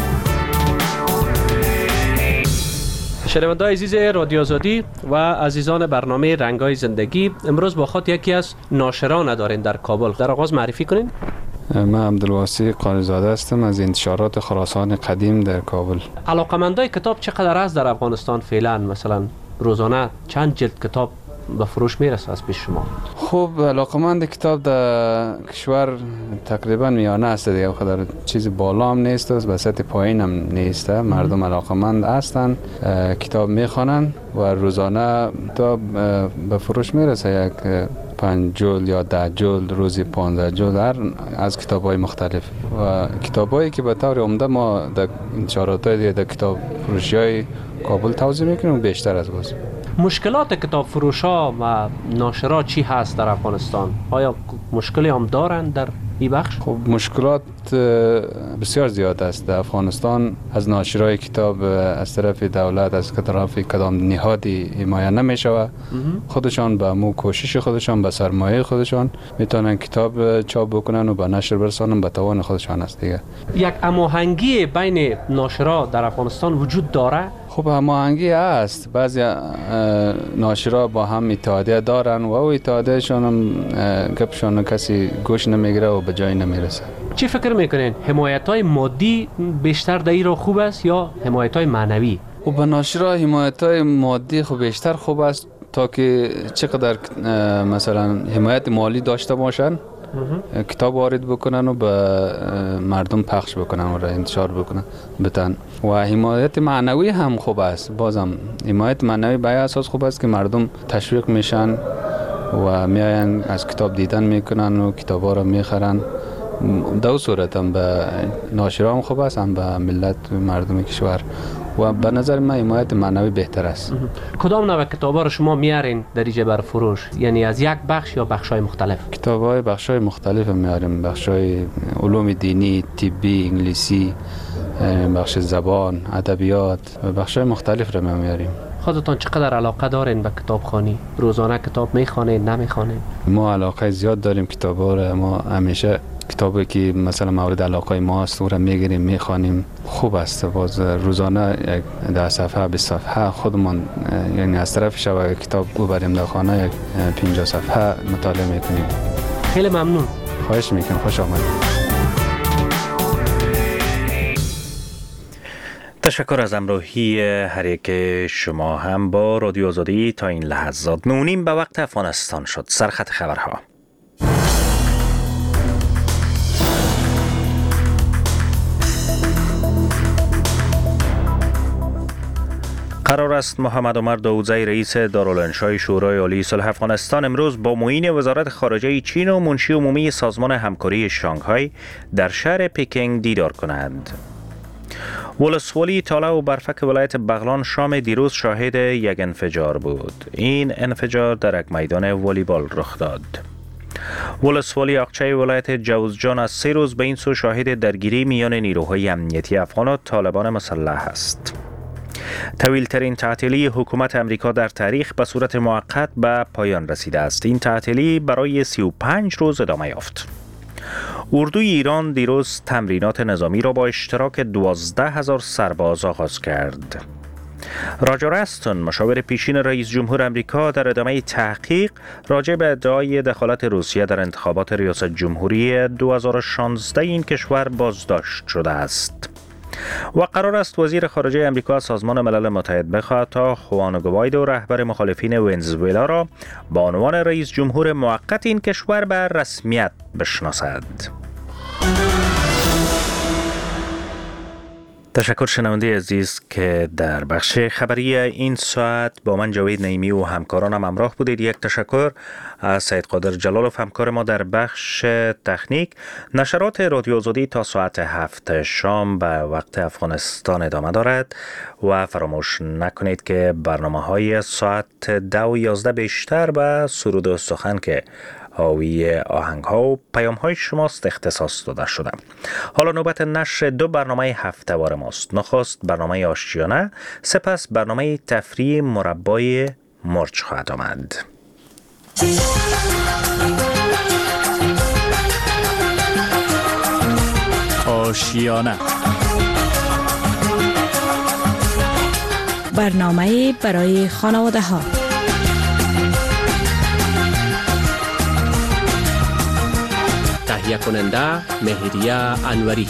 Speaker 19: شنونده‌های عزیز رادیو آزادی و عزیزان برنامه رنگ‌های زندگی، امروز با خود یکی از ناشران دارین در کابل. در آغاز معرفی کنین.
Speaker 6: من عبدالواسی قانی‌زاده هستم از انتشارات خراسان قدیم در کابل.
Speaker 19: علاقه‌مندای کتاب چقدر است در افغانستان فعلا؟ مثلا روزانه چند جلد کتاب به فروش میرسه از پیش شما؟
Speaker 6: خب علاقمند کتاب در کشور تقریبا میانه است دیگه، خیلی چیز بالا هم نیست و به سطح پایین هم نیست. مردم علاقمند هستن، کتاب میخوانن و روزانه کتاب به فروش میرسه، یک پنج جلد یا ده جلد، روزی پانزده جلد هر از کتاب‌های مختلف. و کتابایی که به طور عمده ما در انتشارات دیگه در کتاب فروشی‌های کابل توزیع میکنیم بیشتر از باز.
Speaker 19: مشکلات کتاب فروشا و ناشرا چی هست در افغانستان؟ آیا مشکلی هم دارن در این بخش؟
Speaker 6: خب مشکلات بسیار زیاد است در افغانستان. از ناشرای کتاب از طرف دولت، از طرف کدام نهادی حمایت نمیشه. خودشان به مو کوشش خودشان، به سرمایه خودشان میتونن کتاب چاپ بکنن و به نشر برسانن، به توان خودشان است دیگه.
Speaker 19: یک هماهنگی بین ناشرا در افغانستان وجود داره؟
Speaker 6: خب هماهنگی هست. بعضی ناشرا با هم اتحادیه دارن و او اتحادیهشان هم گپشان کسی گوش نمیگیره و به جای نمیرسه.
Speaker 19: چی فکر میکنین؟ حمایت‌های مادی بیشتر در این را خوب است یا حمایت‌های معنوی؟
Speaker 6: خب به ناشرا حمایت‌های مادی خب بیشتر خوب است تا که چقدر مثلا حمایت مالی داشته باشن، کتاب وارد بکنن و به مردم پخش بکنن و را انتشار بکنن بتن. و حمایت معنوی هم خوب است. بازم حمایت معنوی به اساس خوب است که مردم تشویق میشن و میاین از کتاب دیدن میکنن و کتابا رو میخرن. دو صورت هم به ناشران خوب است، هم به ملت و مردم کشور و به نظر من حمایت معنوی بهتر است.
Speaker 19: کدام نوع کتابا رو شما میارین در اینجا بر فروش؟ یعنی از یک بخش یا بخش‌های مختلف؟
Speaker 6: کتاب‌های بخش‌های مختلف میاریم، بخش‌های علوم دینی، طبی، انگلیسی، بخش زبان، ادبیات و بخش‌های مختلف رو میاریم.
Speaker 19: خودتان چقدر علاقه دارین به کتابخوانی؟ روزانه کتاب میخوانید نمیخوانید؟
Speaker 6: ما علاقه زیاد داریم کتابا رو. ما همیشه کتابی که مثلا مورد علاقه ما است رو میگیریم میخوانیم. خوب است. باز روزانه یک ده صفحه بیست صفحه خودمان یعنی از طرف شب کتاب ببریم در خانه یک پنجاه صفحه مطالعه میکنیم.
Speaker 19: خیلی ممنون.
Speaker 6: خواهش میکنم. خوش آمدید.
Speaker 1: تشکر از همراهی هر یک شما هم با رادیو آزادی. تا این لحظات میمونیم به وقت افغانستان شد. سرخط خبرها. قرار است محمد عمر داودزی رئیس دارالانشای شورای عالی صلح افغانستان امروز با معین وزارت خارجه چین و منشی عمومی سازمان همکاری شانگهای در شهر پکینگ دیدار کنند. ولسوالی تالا و برفک ولایت بغلان شام دیروز شاهد یک انفجار بود. این انفجار در یک میدان والیبال رخ داد. ولسوالی اقچه ولایت جوزجان از سه روز به این سو شاهد درگیری میان نیروهای امنیتی افغان و طالبان مسلح است. طویل ترین تعطیلی حکومت امریکا در تاریخ به صورت موقت به پایان رسیده است. این تعطیلی برای سی و پنج روز ادامه یافت. اردوی ایران دیروز تمرینات نظامی را با اشتراک دوازده هزار سرباز آغاز کرد. راجر استون مشاور پیشین رئیس جمهور امریکا در ادامه تحقیق راجع به ادعای دخالت روسیه در انتخابات ریاست جمهوری دو هزار و شانزده این کشور بازداشت شده است. و قرار است وزیر خارجه امریکا از سازمان ملل متحد بخواهد تا خوان گوایدو رهبر مخالفین ونزوئلا را به عنوان رئیس جمهور موقت این کشور به رسمیت بشناسد. تشکر شنونده عزیز که در بخش خبری این ساعت با من جاوید نعیمی و همکارانم همراه بودید. یک تشکر از سید قادر جلالوف همکار ما در بخش تکنیک. نشرات رادیو آزادی تا ساعت هفت شام به وقت افغانستان ادامه دارد و فراموش نکنید که برنامه‌های ساعت ده و یازده بیشتر به سرود و سخن که حاوی آهنگ ها و پیام های شماست اختصاص داده شده. حالا نوبت نشر دو برنامه هفته‌وار ماست. نخست برنامه آشتیانه، سپس برنامه تفریح مربای مرچ خواهد آمد.
Speaker 20: آشیانه
Speaker 21: برنامه برای خانواده ها.
Speaker 19: تهیه کننده مهریه انوری.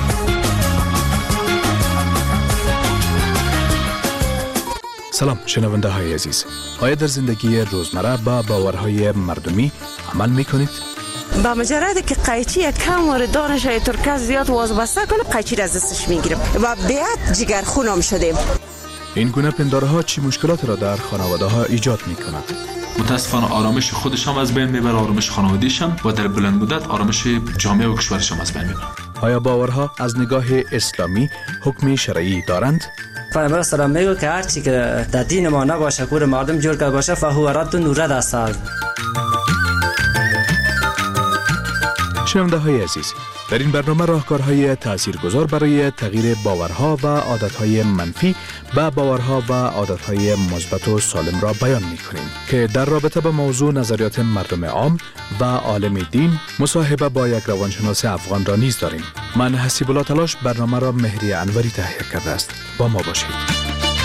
Speaker 17: سلام شنونده های عزیز. آیا در زندگی روزمره با باورهای مردمی عمل میکنید؟
Speaker 22: با مجرد که قیچی کم وارد دانش های ترکه زیاد وازبسته کنه قیچی را از دستش میگیرم و بیعت جگر خونم شدیم.
Speaker 17: این گونه پندارها چی مشکلات را در خانواده ها ایجاد میکند؟
Speaker 23: متاسفانه آرامش خودش هم از بین میبره، آرامش خانوادگیش هم و در بلند مدت آرامش جامعه و کشورش هم از بین میبره.
Speaker 17: آیا باورها از نگاه اسلامی حکم شرعی دارند؟
Speaker 24: پیامبر اسلام میگه که هر چی که در دین ما نباشه کور مردم جور کرده باشه فهو رد و رد است.
Speaker 17: شنونده های عزیز، در این برنامه راهکارهای تاثیرگذار برای تغییر باورها و عادتهای منفی به باورها و عادتهای مثبت و سالم را بیان می‌کنیم که در رابطه با موضوع نظریات مردم عام و عالم دین مصاحبه با یک روانشناس افغان را نیز داریم. من حسیب الله تلاش برنامه را مهری انوری تهیه کرده است. با ما باشید.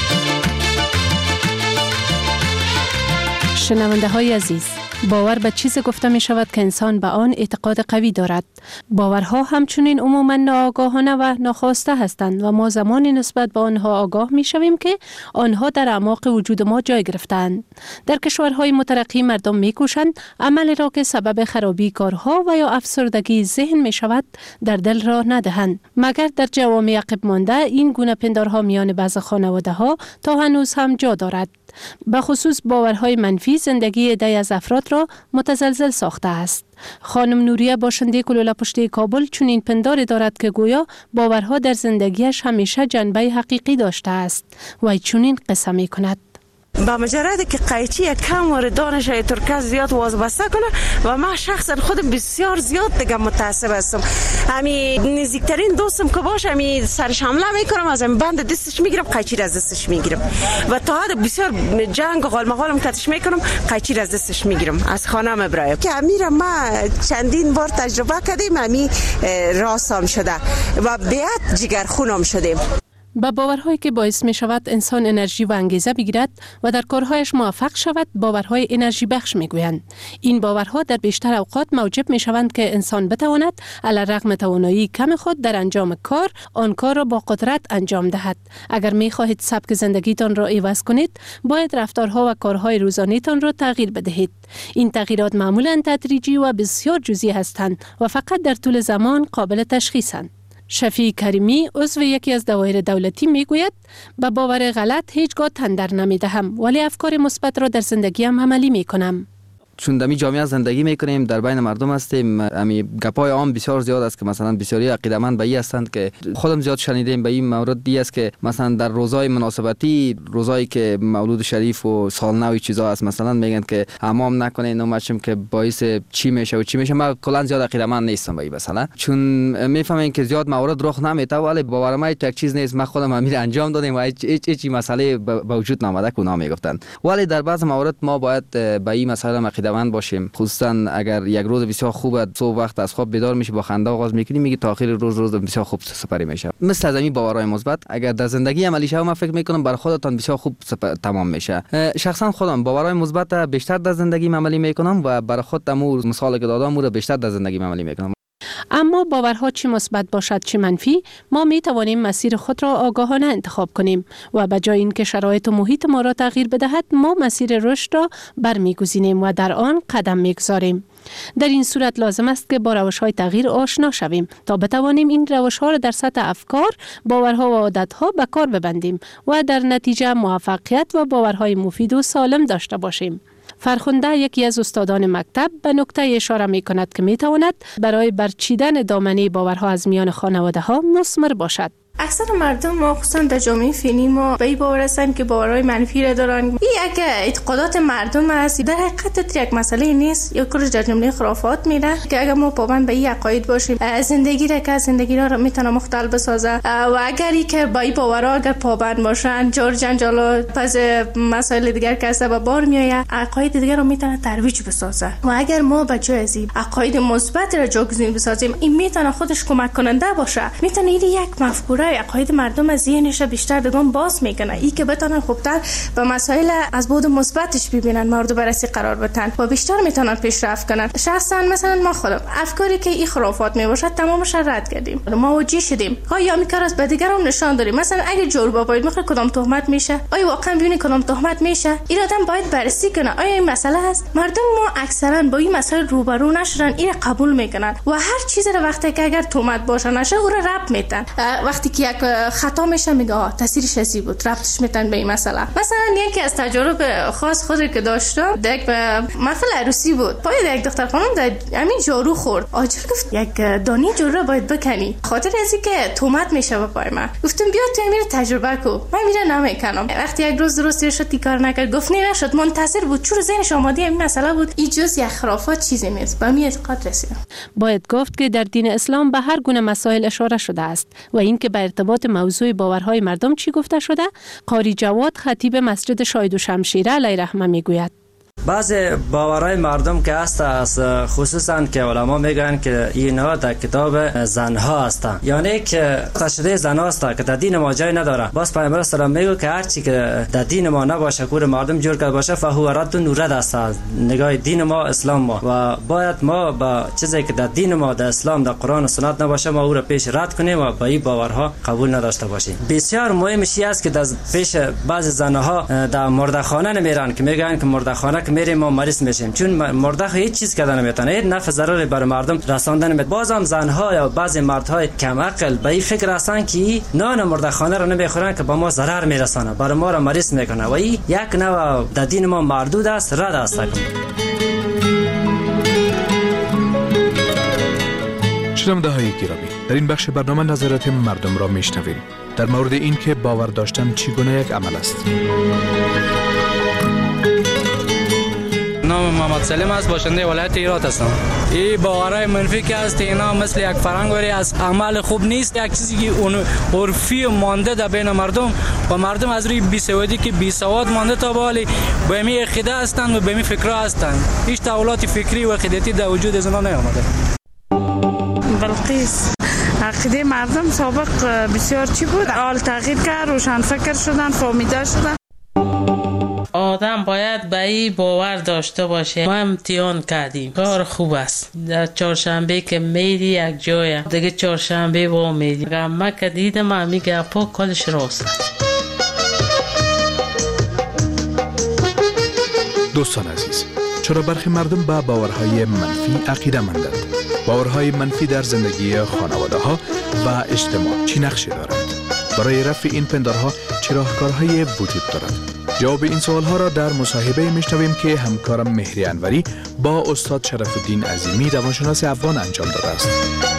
Speaker 25: شنونده های عزیز، باور به چیز گفته می شود که انسان به آن اعتقاد قوی دارد. باورها همچنین عموما ناآگاهانه و ناخواسته هستند و ما زمانی نسبت به آنها آگاه می شویم که آنها در اعماق وجود ما جای گرفتند. در کشورهای مترقی مردم می کوشند عمل را که سبب خرابی کارها و یا افسردگی ذهن می شود در دل را ندهند. مگر در جوامع عقب مانده این گونه پندارها میان بعض خانواده ها تا هنوز هم جا دارد. به خصوص باورهای منفی زندگی عده‌ای از افراد خود را متزلزل ساخته است. خانم نوریه باشنده کلوله پشتی کابل چنین پنداری دارد که گویا باورها در زندگیش همیشه جنبه حقیقی داشته است و چنین قصه می کند.
Speaker 22: با مجرد که قیچی کم وارد دانش ترکیه زیاد وازبسته کنه و من شخصا خودم بسیار زیاد دیگه متعصب هستم. همین نزدیکترین دوستم که باشه همین سرش حمله میکنم، از همین بند دستش میگیرم، قیچی از دستش میگیرم و تا حد بسیار جنگ و غال مغالم کتش میکنم، قیچی از دستش میگیرم، از خانه مبرایم که امیرم ما چندین بار تجربه کردیم، همین راسام شده و بیعت جگرخونم شدیم.
Speaker 25: با باورهایی که باعث می شود انسان انرژی و انگیزه بگیرد و در کارهایش موفق شود باورهای انرژی بخش می گویند. این باورها در بیشتر اوقات موجب می شوند که انسان بتواند علیرغم توانایی کم خود در انجام کار آن کار را با قدرت انجام دهد. اگر می خواهید سبک زندگیتان را عوض کنید باید رفتارها و کارهای روزانه‌تان را تغییر بدهید. این تغییرات معمولا تدریجی و بسیار جزئی هستند و فقط در طول زمان قابل تشخیصند. شفیع کریمی عضو یکی از دوایر دولتی میگوید به باور غلط هیچگاه تن در نمیدهم ولی افکار مثبت را در زندگیم عملی میکنم.
Speaker 2: چون دمی جامعه زندگی میکنیم، در بین مردم هستیم، امی گپای عام بسیار زیاد است که مثلا بسیاری عقیده‌مند به این هستند که خودم زیاد شنیدیم به این مورد دی است که مثلا در روزهای مناسبتی، روزایی که مولود شریف و سالنو چیزا است، مثلا میگن که حمام نکنین و مچم که باعث چی میشه و چی میشه. من کلا زیاد عقیده‌مند نیستم به این مثلا، چون میفهمین که زیاد مورد رخ نمیته ولی باور ما یک چیز نیست. من خودم امیر انجام دادیم و هیچ هیچ هیچ مسئله به وجود نامده که اونا میگفتن، ولی در بعض موارد ما باید به این مسئله عقیده‌مند باشیم. خصوصا اگر یک روز بسیار خوبه، صبح وقت از خواب بیدار میشی با خنده آغاز میکنی، میگی تا آخر روز روز بسیار خوب سپری میشه. مثل از این باورهای مثبت اگر در زندگی عملی شه، من فکر میکنم برای خودتان بسیار خوب تمام میشه. شخصا خودم باورهای مثبت بیشتر در زندگی عملی میکنم و برای خودم مثالی که دادم رو بیشتر در زندگی عملی میکنم.
Speaker 25: اما باورها چه مثبت باشد چه منفی، ما می توانیم مسیر خود را آگاهانه انتخاب کنیم و به جای اینکه شرایط و محیط ما را تغییر بدهد، ما مسیر رشد را برمیگزینیم و در آن قدم میگذاریم. در این صورت لازم است که با روش‌های تغییر آشنا شویم تا بتوانیم این روش‌ها را در سطح افکار، باورها و عادت‌ها به کار ببندیم و در نتیجه موفقیت و باورهای مفید و سالم داشته باشیم. فرخنده یکی از استادان مکتب به نکته اشاره می کند که می تواند برای برچیدن دامنه باورها از میان خانواده ها مثمر باشد.
Speaker 3: اکثر مردم ما خصوصا در جامعه فعلی ما به این باور هستند که باورهای منفی را دارن. این یک اعتقادات مردم است، در حقیقت یک مسئله نیست، یا کلش در جمله خرافات میره که اگر ما پابند به این عقاید باشیم، زندگی را که زندگی را میتونه مختل بسازه و اگری که با این باورها اگر پابند باشن، جور جنجال پس مسائل دیگر که از به بار میآید، عقاید دیگر رو میتونه ترویج بسازه. و اگر ما به جای از این عقاید مثبت را جایگزین بسازیم، این میتونه خودش کمک کننده باشه، میتونه این یک مفکوره عقاید مردم از ذهنش بیشتر بگم باز میکنه، ای که بتونن خوبتر به مسائل از بعد مثبتش ببینن، مورد بررسی قرار بدن و بیشتر میتونن پیشرفت کنن. شخصا مثلا ما خودم افکاری که این خرافات میباشد تمامش رد کردیم، ما وجی شدیم، ها یا میکار از به دیگران نشان داریم. مثلا اگه جور باید میخواد کدام تهمت میشه، آیا واقعا ببینید کدام تهمت میشه، این آدم باید بررسی کنه آیا این مسئله هست. مردم ما اکثرا با این مسائل روبرو نشدن، این قبول میکنن و هر چیزی رو وقتی که اگر تهمت باشه نشه او رو رد میدن. وقتی که یک خطا میشه میگه آه تاثیرش چی بود، ربطش میتن به این مسئله. مثلا یکی از تجارب خاص خودی که داشتم، یک محفل عروسی بود، پای یک دختر خانم در همین جارو خورد، آجر گفت یک دانی جارو باید بکنی، خاطر ازی که تهمت میشه به پای من. گفتم بیا تو میره تجربه کو، من میره نمیکنم. وقتی یک روز درست شد تیکار نکرد، گفت نه نشد، منتظر بود، چون ذهنش آماده این مسئله بود، این جز یک خرافات چیزی نیست. به می اعتقاد رسیدم.
Speaker 25: باید گفت که در دین اسلام به هر گونه مسائل اشاره شده است و اینکه به ارتباط موضوع باورهای مردم چی گفته شده، قاری جواد خطیب مسجد شاهد و شمشیره علیه رحمه میگوید.
Speaker 24: بعض باورهای مردم که هست است، خصوصا که علما میگن که اینا در کتاب زنها هستن، یعنی که تشریع زن هست که در دین ما جای نداره. باز پیامبر اسلام میگه که هر چی که در دین ما نباشه، کور مردم جور کرده باشه، فهو رد و رد است. نگاه دین ما، اسلام ما، و باید ما با چیزی که در دین ما، در اسلام، در قرآن و سنت نباشه، ما او را پیش رد کنیم و با این باورها قبول نداشته باشیم. بسیار مهمش است که در پیش بعض زنها در مردخانه نمیرن که میگن که مردخانه که میریم ما مریض میشیم، چون مرده هیچ چیز کردن نمیتونه، هیچ نفع ضرری بر مردم رساندن نمیتونه. بازم زنها یا بعضی مردهای کم عقل به این فکر هستن که نان مردخانه رو نمیخورن که با ما ضرر میرسانه، برای ما رو مریض میکنه و این یک نوع در دین ما مردود است، رد است.
Speaker 17: شنونده های گرامی، در این بخش برنامه نظرات مردم را میشنویم در مورد این که باور داشتن چگونه یک عمل است.
Speaker 4: نام محمد سلیم است، باشنده ولایت هرات هستم. این باورهای منفی که است اینا مثل یک فرهنگ از عمل خوب نیست، یک چیزی که اون عرفی مانده در بین مردم و مردم از روی بیسوادی که بیسواد مانده تا بالی به می عقیده هستند و به می فکرها هستند. هیچ تحولات فکری و عقیدتی در وجود از آنها نیامده.
Speaker 9: بلقیس، عقیده مردم سابق بسیار چی بود؟ حال تغییر کرد، روشن فکر شدن، فهمیده شدن.
Speaker 10: آدم باید به این باور داشته باشه. ما امتحان کردیم، کار خوب است. در چهارشنبه که میری یک جای دیگه چهارشنبه با میری. اگر ما که دیدم همی گپا کلش راست.
Speaker 17: دوستان عزیز، چرا برخی مردم به باورهای منفی عقیده مندند؟ باورهای منفی در زندگی خانواده ها و اجتماع چی نقشی دارند؟ برای رفع این پندارها چه راهکارهایی وجود دارد؟ جواب این سوال ها را در مصاحبه میشنویم که همکارم مهری انوری با استاد شرف الدین عظیمی روانشناس افغان انجام داده است.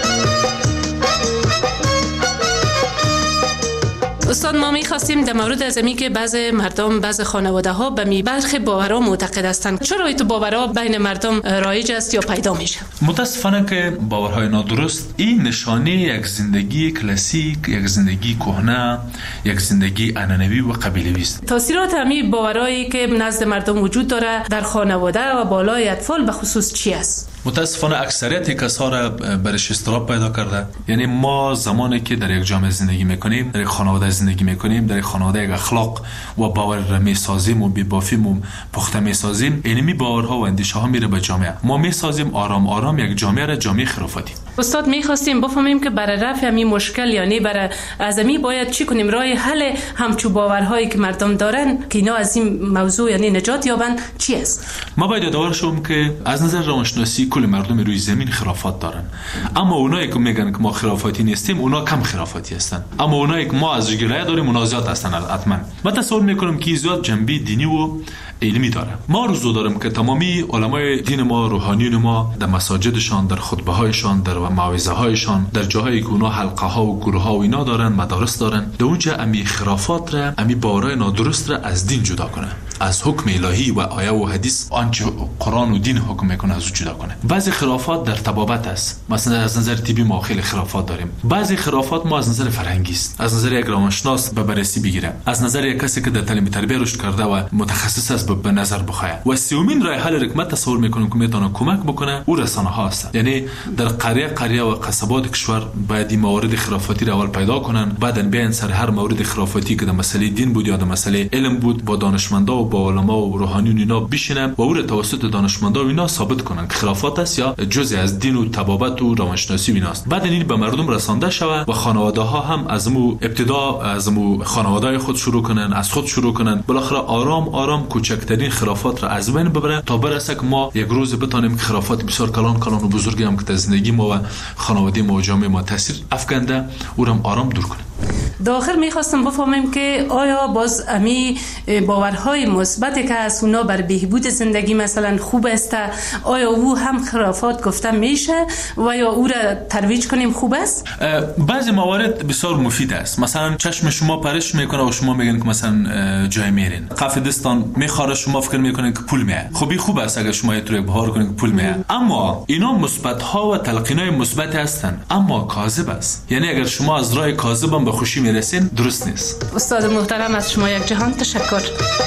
Speaker 25: استاد، ما می‌خواستیم در مورد از اینکه که بعض مردم، بعض خانواده ها به می برخی باورها معتقد هستند. چرا این باورها بین مردم رایج است یا پیدا میشه؟
Speaker 23: متاسفانه که باورهای نادرست این نشانه یک زندگی کلاسیک، یک زندگی کهنه، یک زندگی عنعنوی و قبیله‌ای است.
Speaker 25: تاثیرات همین باورهایی که نزد مردم وجود داره در خانواده و بالای اطفال به خصوص چی است؟
Speaker 23: متاسفانه اکثریت کسا را برش اضطراب پیدا کرده. یعنی ما زمانی که در یک جامعه زندگی میکنیم، در یک خانواده زندگی میکنیم، در یک خانواده یک اخلاق و باور را میسازیم و بی‌بافیم و پخته میسازیم، اینمی باورها و اندیشه ها میره به جامعه. ما میسازیم آرام آرام یک جامعه را جامعه خرافاتی.
Speaker 25: استاد، میخواستیم بفهمیم که برای رفع همین مشکل، یعنی برای از همین باید چی کنیم؟ راه حل همچو باورهایی که مردم دارن که اینا از این موضوع یعنی نجات یابن چی است؟
Speaker 23: ما باید یادآور شوم که از نظر روانشناسی کل مردم روی زمین خرافات دارن، اما اونایی که میگن که ما خرافاتی نیستیم اونا کم خرافاتی هستن، اما اونایی که ما از گلایه داریم اونا زیاد هستن. حتما من تصور میکنم که زیاد جنبه دینی و علمی داره. ما روزو داریم که تمامی علمای دین ما، روحانیون ما در مساجدشان، در خطبه هایشان، در موعظه هایشان، در جاهایی که اونا حلقه ها و گروه ها و اینا دارن، مدارس دارن، در اونجا امی خرافات را، امی باورهای نادرست را از دین جدا کنه، از حکم الهی و آیه و حدیث آنچه قرآن و دین حکم میکنه از جدا کنه. بعضی خرافات در طبابت است، مثلا از نظر طبی ما خیلی خرافات داریم. بعضی خرافات ما از نظر فرهنگی است، از نظر یک روانشناس به بررسی بگیره، از نظر یک کسی که در تعلیم تربیت رشد کرده و متخصص است به نظر بخواه. و سومین راه حل رکمت تصور میکنم که میتونه کمک بکنه او رسانه ها است. یعنی در قریه قریه و قصبات کشور باید این موارد خرافاتی را اول پیدا کنن، بعداً بیان سر هر مورد خرافاتی که در مسئله دین بود یا در مسئله علم بود با دانشمندا و با علما و روحانیون اینا بشینن و او را توسط دانشمندا و اینا ثابت کنن که خرافات است یا جزء از دین و طبابت و روانشناسی ایناست. بعد این به مردم رسانده شوه و خانواده ها هم از مو ابتدا از مو خانواده خود شروع کنن، از خود شروع کنن، بالاخره آرام آرام کوچکترین خرافات را از بین ببره تا برسه که ما یک روز بتونیم که خرافات بسیار کلان کلان و بزرگی هم که در زندگی ما و خانواده ما و جامعه ما تاثیر افکنده او را آرام دور کنیم.
Speaker 25: داخل میخواستم بفهمیم که آیا باز امی باورهای مثبتی که از اونا بر بهبود زندگی مثلا خوب است، آیا او هم خرافات گفته میشه و یا او را ترویج کنیم خوب است؟
Speaker 23: بعضی موارد بسیار مفید است. مثلا چشم شما پرش میکنه و شما میگن که مثلا جای میرین، قف دستان میخوره شما فکر میکنین که پول میاد. خب این خوب است اگر شما یه طور بهار کنین که پول میاد، اما اینا مثبت ها و تلقینای مثبت هستن اما کاذب است. یعنی اگر شما از راه کاذب به خوشی میرسین درست نیست.
Speaker 25: استاد محترم از شما یک جهان تشکر.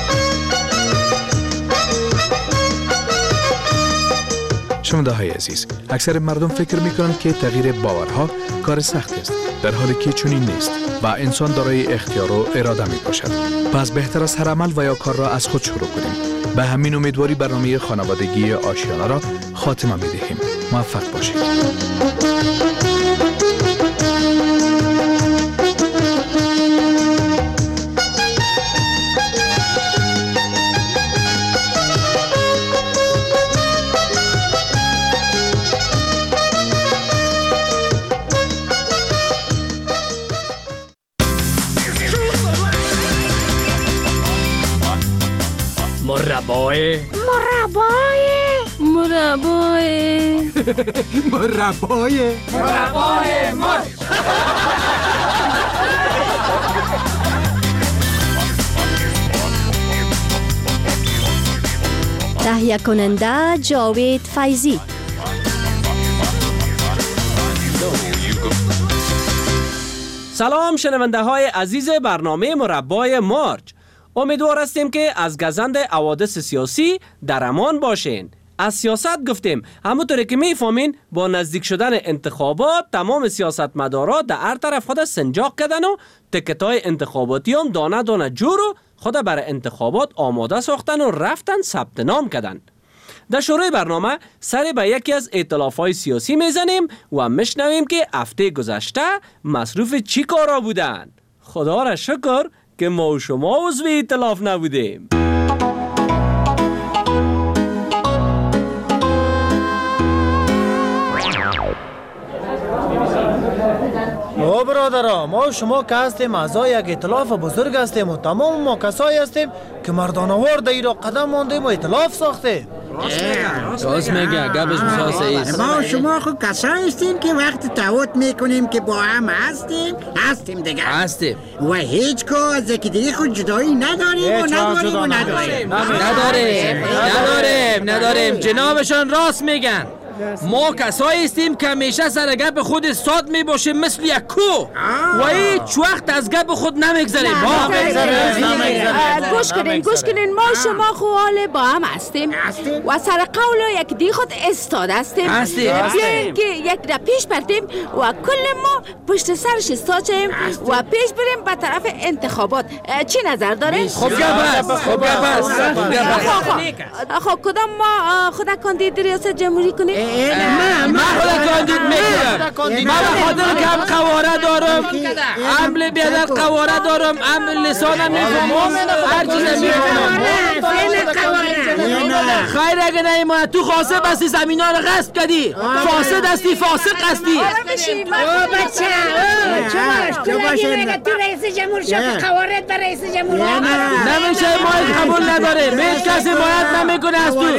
Speaker 17: شنونده های عزیز، اکثر مردم فکر میکنند که تغییر باورها کار سخت است، در حالی که چنین نیست و انسان دارای اختیار و اراده می باشد. پس بهتر است هر عمل و یا کار را از خود شروع کنیم. به همین امیدواری برنامه خانوادگی آشیانه را خاتمه می دهیم. موفق باشید.
Speaker 11: مربای
Speaker 12: مربای
Speaker 5: مربای
Speaker 11: مربای
Speaker 5: مربای مرچ.
Speaker 12: تهیه کننده جاوید فیضی.
Speaker 19: سلام شنونده های عزیز برنامه مربای مارچ. امیدوار هستیم که از گزند حوادث سیاسی در امان باشین. از سیاست گفتیم، همونطوری که میفهمین با نزدیک شدن انتخابات تمام سیاستمدارا در هر طرف خود سنجاق کردن و تکتای انتخاباتی هم دانه دانه جور و خود برای انتخابات آماده ساختن و رفتن ثبت نام کردن. در شروع برنامه سر به یکی از ائتلاف‌های سیاسی میزنیم و میشنویم که هفته گذشته مصروف چی کارا بودن. خدا را شکر که ما و شما عضو ائتلاف نبودیم.
Speaker 13: او برادرها، ما و شما که هستیم اعضای یک ائتلاف بزرگ هستیم و تمام ما کسایی هستیم که مردانوار در ایران قدم ماندیم و ائتلاف ساختیم.
Speaker 2: راست میگه، گبش بساسه ایست.
Speaker 15: ما و شما خود کسایی هستیم که وقت تعهد میکنیم که با هم هستیم هستیم دیگه
Speaker 2: هستیم
Speaker 15: و هیچ کار از یکی دیگه خود جدایی نداریم و نداریم و نداریم
Speaker 2: نداریم نداریم نداریم جنابشان راست میگن. ما کسایی هستیم که همیشه سر گپ خود استاد می باشیم مثل یک کو و هیچ وقت از گپ خود نمیگذاریم.
Speaker 12: گوش کنین گوش کنین ما شما خوال با هم هستیم و سر قول یک دی خود استاد هستیم. بیاین که یک را پیش بردیم و کل ما پشت سرش استاد شیم و پیش بریم به طرف انتخابات. چی نظر دارین؟
Speaker 2: خب گپ است خب گپ است
Speaker 12: خب کدام ما خدا کاندید ریاست جمهوری کنیم؟
Speaker 2: من من خود کاندید میکنم. من خودم که هم قواره دارم، عمل بیادر قواره دارم، عمل لسانم میفهمم، هر چیز میفهمم. خیر اگه نیمان تو خاصه بستی زمین ها رو غصب کردی، فاسد هستی فاسق هستی.
Speaker 15: او بچه تو نگیره تو رئیس جمهور شد قوارت بر رئیس جمهور
Speaker 2: نمیشه، ما قبول نداره، هیچ کسی باید نمیکنه از تو.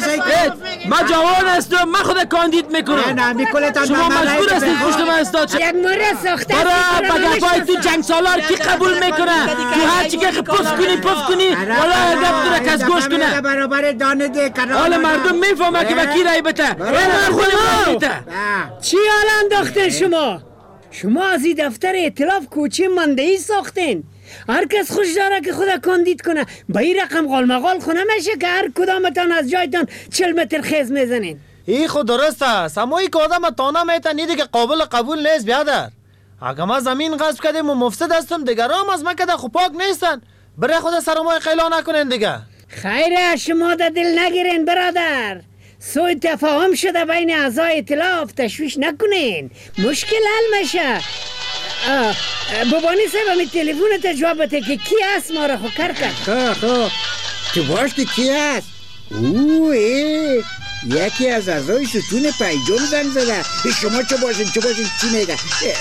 Speaker 2: من جوان هستم، من خود کاندید میکنم. شما مجبور هستید پشت من استاد شد.
Speaker 15: یک مورد ساخته
Speaker 2: برای بگفای تو جنگ سالار کی قبول میکنه؟ تو هر چی که پف کنی پف کنی والا گپ تو را کس گوش کنه.
Speaker 15: برابر دانه ده کرده
Speaker 2: حالا مردم میفهمه که وکی رای بته. من خود میته.
Speaker 15: چی حالا انداختن شما؟ شما از این دفتر ائتلاف کوچه مانده ای ساختین. هر کس خوش داره که خدا کاندید کنه. با این رقم قالمقال خونه میشه که هر کدامتان از جایتان چل متر خیز میزنین.
Speaker 13: ای خود درست است، اما ای که آدم تانه میتن نیده که قابل قبول نیست بیادر. اگه ما زمین غصب کردیم و مفسد هستم دیگر هم از ما کده خوب پاک نیستن. برای خود سرمای قیلا نکنین دیگه.
Speaker 15: خیره شما در دل نگیرین برادر. سوء تفاهم شده بین اعضای ائتلاف، تشویش نکنین، مشکل حل میشه. بابانی صاحب همی تلفونت جواب بده که کی هست ما را خو کر کرد. خو خو تو باش که کی هست؟ اوه یکی از اعضای ستون پیجم زنگ زده. شما چه باشین چه باشین چی میگه؟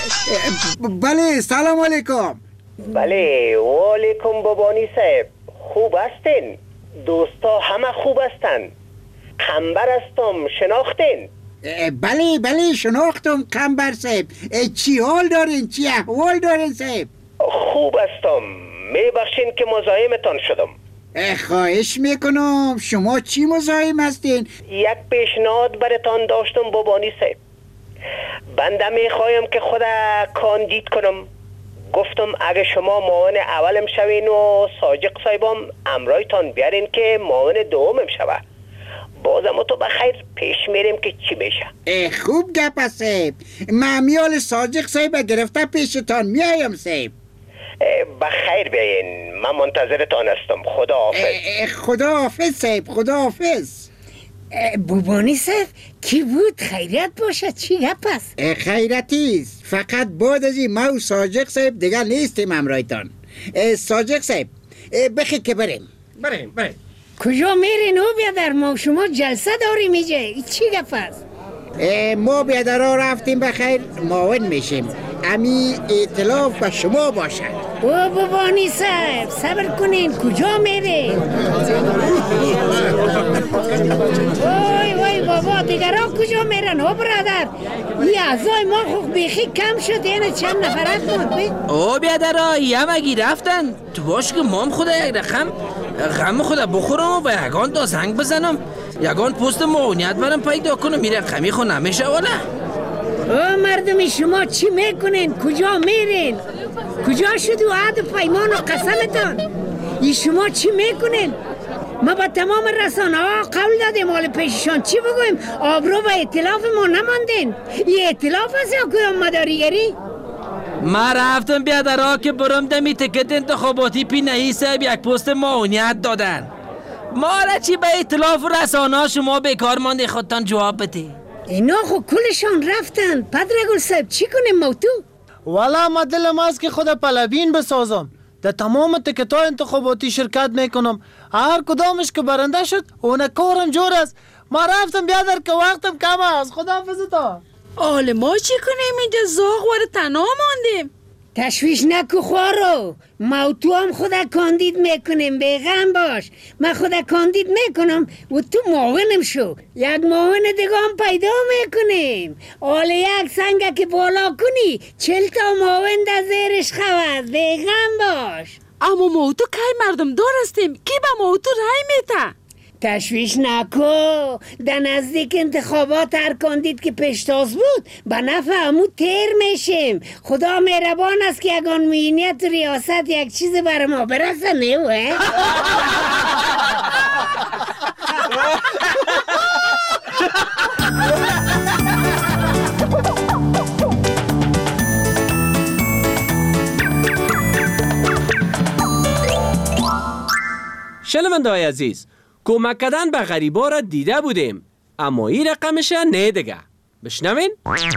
Speaker 15: بله سلام علیکم.
Speaker 26: بله و علیکم بابانی صاحب، خوب هستین؟ دوستا همه خوب هستن؟ قنبر هستم شناختین؟
Speaker 15: بله بله شناختم قنبر صاحب. چی حال دارین؟ چی احوال دارین صاحب؟
Speaker 26: خوب هستم، میبخشین که مزاحمتان شدم.
Speaker 15: خواهش میکنم، شما چی مزاحم هستین؟
Speaker 26: یک پیشنهاد براتان داشتم بابانی صاحب. بنده میخوایم که خدا کاندید کنم. گفتم اگه شما معاون اولم شوین و ساجق صاحبم امرایتان بیارین که معاون دومم شوه، بازم تو بخیر پیش میریم که چی بشه.
Speaker 15: خوب گپ است صاحب. معمیال ساجق صاحب گرفته پیشتان میایم صاحب.
Speaker 26: بخیر بیاین، من منتظرتان هستم. خدا حافظ.
Speaker 15: خدا حافظ صاحب، خدا حافظ. بوبانی صاحب کی بود؟ خیریت باشه، چی گپ است؟ خیرتی است، فقط بعد از این ما و ساجق صاحب دیگر نیستیم همراهتان. ساجق صاحب بخیر که بریم.
Speaker 26: بریم بریم.
Speaker 15: کجا میرین او بیادر؟ ما شما جلسه داریم اینجا، چی گپ است؟ ما بیادرها رفتیم بخیر معاون میشیم. امی اطلاف به شما باشد.
Speaker 6: او بابانی صاحب صبر کنین، کجا میره؟ وای وای بابا دیگرها کجا میرن؟ او برادر این اعضای ما خوب بیخی کم شد، اینه چند نفرت بود؟
Speaker 7: او بیادرها یمگی رفتن تو باش که مام خدا یک رقم غم خدا بخورم و به یگان دا زنگ بزنم، یگان پست معاونیت برم پیدا کنم، میره قمی خو نمیشه والا.
Speaker 6: او مردم شما چی میکنین؟ کجا میرین؟ کجا شد و عهد و پیمان و قسمتان؟ ای شما چی میکنین؟ ما با تمام رسانه ها قول دادیم، حال پیششان چی بگویم؟ آبرو به اطلاف ما نماندین. این اطلاف هست یا کدام مداریگری؟
Speaker 7: ما رفتم بیادرها که برم دمی تکت انتخاباتی پی نهی صاحب یک پست معاونیت دادن. ما را چی به اطلاف رسانه ها شما بیکار مانده خودتان جواب بده؟
Speaker 6: اینا خو کلشان رفتن. پدرگل صاحب چی کنیم موتو؟
Speaker 13: والا ما دلم است که خود پلبین بسازم، در تمام تکت های انتخاباتی شرکت میکنم، هر کدامش که برنده شد اون کارم جور است. ما رفتم بیادر که وقتم کم است. خداحافظتا.
Speaker 12: آل ما چی کنیم اینجا؟ زاغ واره تنها ماندیم.
Speaker 6: تشویش نکو خوارو، ما تو هم خدا کاندید میکنیم، بیغم باش. من خدا کاندید میکنم و تو معاونم شو، یک معاون دیگه هم پیدا میکنیم. آل یک سنگه که بالا کنی چل تا معاون در زیرش خواهد، بیغم باش.
Speaker 12: اما ما تو که مردم دار هستیم، کی به ما تو رای میته؟
Speaker 6: تشویش نکو، در نزدیک انتخابات هر کاندید که پیشتاز بود به نفع امو تیر میشیم. خدا مهربان است که یگان معینیت ریاست یک چیز بر ما برسه نیوه.
Speaker 19: شنونده های عزیز، کمک کردن به غریبا را دیده بودیم، اما این رقمش نه دیگه. بشنوین؟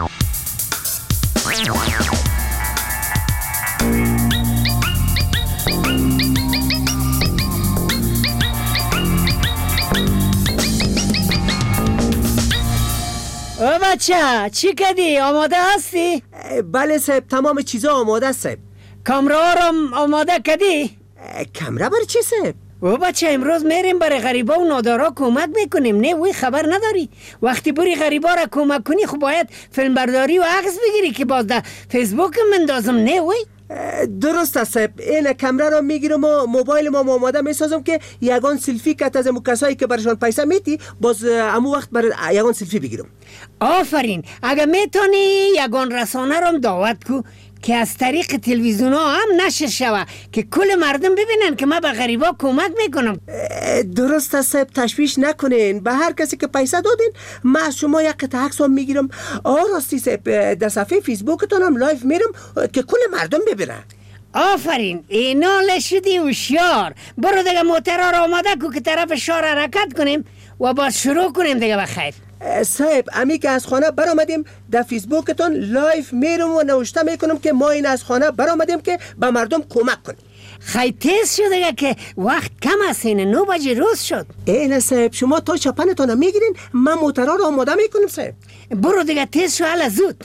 Speaker 6: او بچه چی کردی؟ آماده هستی؟
Speaker 8: بله صاحب، تمام چیزا آماده است صاحب.
Speaker 6: کامرا رو آماده کردی؟
Speaker 8: کامرا برای چی صاحب؟
Speaker 6: او بچه امروز میریم برای غریبا و نادارا کمک میکنیم. نه وی خبر نداری؟ وقتی بری غریبا را کمک کنی خب باید فیلم برداری و عکس بگیری که باز در فیسبوک مندازم. نه وی؟
Speaker 8: درست است صاحب. این کامرا را میگیرم و موبایل ما آماده میسازم که یگان سلفی کت از امو کسایی که برشان پیسه میتی باز امو وقت برای یگان سلفی بگیرم.
Speaker 6: آفرین. اگه میتونی یگان رسانه رو دعوت کو که از طریق تلویزیون ها هم نشر شوه که کل مردم ببینن که ما به غریبا کمک میکنم.
Speaker 8: درست است صاحب، تشویش نکنین. به هر کسی که پیسه دادین ما از شما یک قطعه عکس هم میگیرم. آه راستی صاحب، در صفحه فیسبوکتون هم لایو میرم که کل مردم ببینن.
Speaker 6: آفرین. اینا لشدی هوشیار. برو دیگه موترها را آماده کو که طرف شهر حرکت کنیم و باز شروع کنیم دیگه. بخیر
Speaker 8: صاحب، امی که از خانه برآمدیم در فیسبوکتون لایف میرم و نوشته میکنم که ما این از خانه برآمدیم که به مردم کمک کنیم.
Speaker 6: خیلی تیز شده که وقت کم است. این نو بجه روز شد.
Speaker 8: اینه صاحب، شما تا چپنتون میگیرین من موترها رو آماده میکنم صاحب.
Speaker 6: برو دیگه تیز شو حالا زود.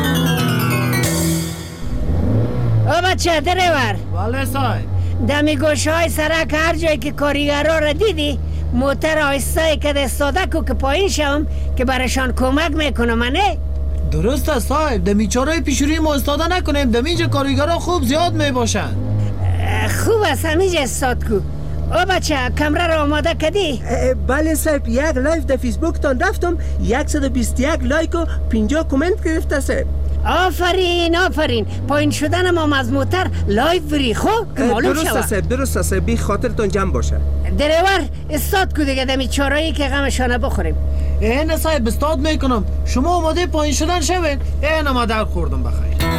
Speaker 6: او بچه دریور.
Speaker 13: بله صاحب.
Speaker 6: دمی گوشه های سرک هر جایی که کاریگرها را دیدی موتر آیسته که دستاده کو که پایین شم که برشان کمک میکنم. نه
Speaker 13: درست است صاحب. دمی چارای پیشوری ما استاده نکنیم. دمی اینجا کاریگرها خوب زیاد میباشن.
Speaker 6: خوب است همیجا استاد کو. او بچه کمره را آماده کردی؟
Speaker 8: بله صاحب، یک لایف در فیسبوک تان رفتم، صد و بیست و یک لایک و پنجاه کامنت گرفته صاحب.
Speaker 6: آفرین آفرین. پایین شدن ما از موتر لایف بری خوب که معلوم شود.
Speaker 8: درست است صاحب، درست است صاحب. بی خاطرتون جمع باشه.
Speaker 6: دریور استاد کو دیگه دمی چارایی که غمشانه بخوریم.
Speaker 13: اینه صاحب استاد میکنم. شما آماده پایین شدن شوین. اینه ما در خوردم. بخیر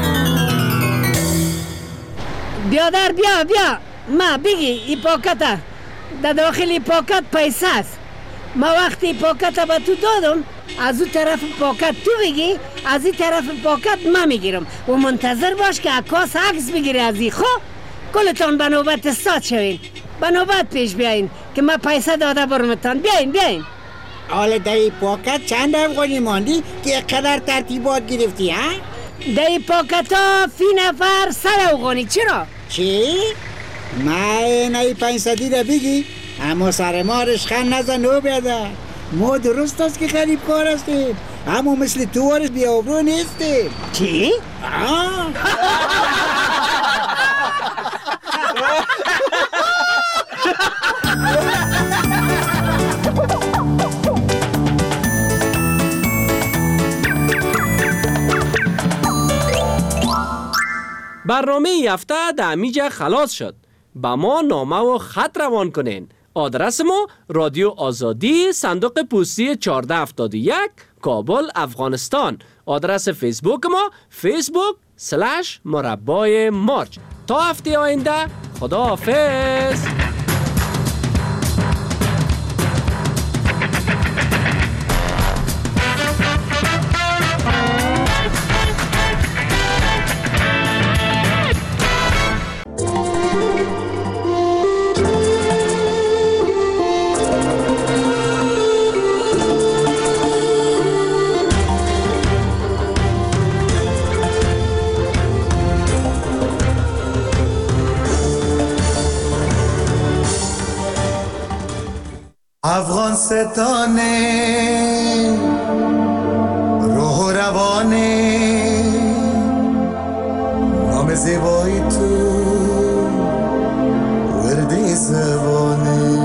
Speaker 6: بیادر بیا بیا. ما بگی ای پاکت در داخل ای پاکت پیسه است. ما وقتی پاکت با تو دادم از اون طرف پاکت تو بگی، از این طرف پاکت ما میگیرم و منتظر باش که عکاس عکس بگیره از این. خب کلتان به نوبت استاد شوین، به نوبت پیش بیاین که ما پیسه داده برمتان. بیاین بیاین.
Speaker 15: حالا در این پاکت چند افغانی ماندی که قدر ترتیبات گرفتی ها؟
Speaker 6: دی پاکت ها فی نفر سر اوغانی. چرا؟
Speaker 15: چی؟ ما نای پنج صدی را بگی اما سر ما رشخن نزن او بیاده. ما درست است که خریب کار هستیم اما مثل تو وارش بیابرو نیستیم.
Speaker 6: چی؟
Speaker 15: آه
Speaker 19: برنامه ای هفته در میجه خلاص شد. با ما نامه و خط روان کنین. آدرس ما رادیو آزادی، صندوق پستی چهارده هفتاد و یک، کابل، افغانستان. آدرس فیسبوک ما فیسبوک سلش مربای مارچ. تا هفته آینده خداحافظ.
Speaker 1: افغان ستانه روح و روانه نام زیبایی تو وردی زبانه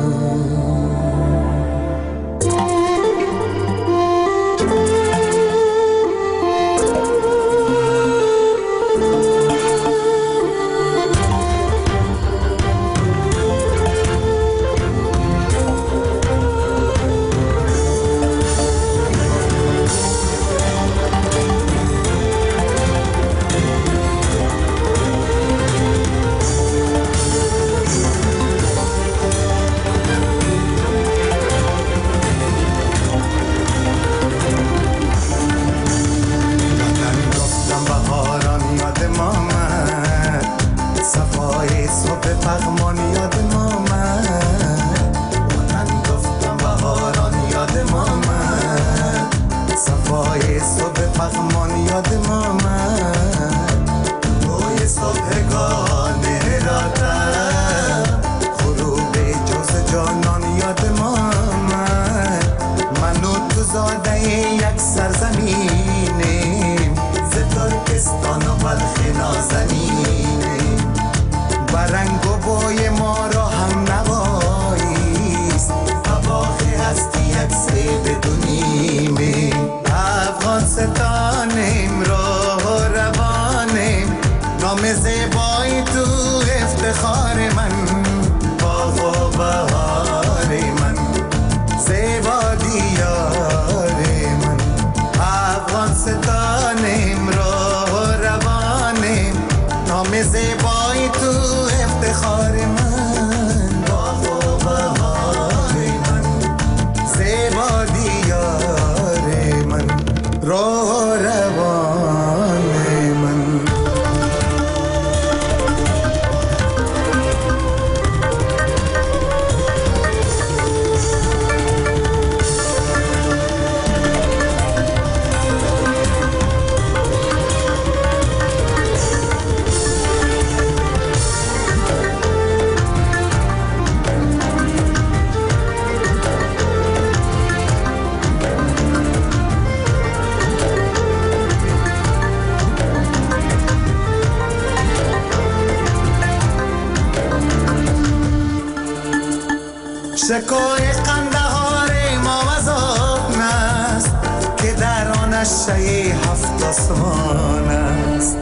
Speaker 1: شکوی قندهار ما وزان است که در آن شی هفت آسمان است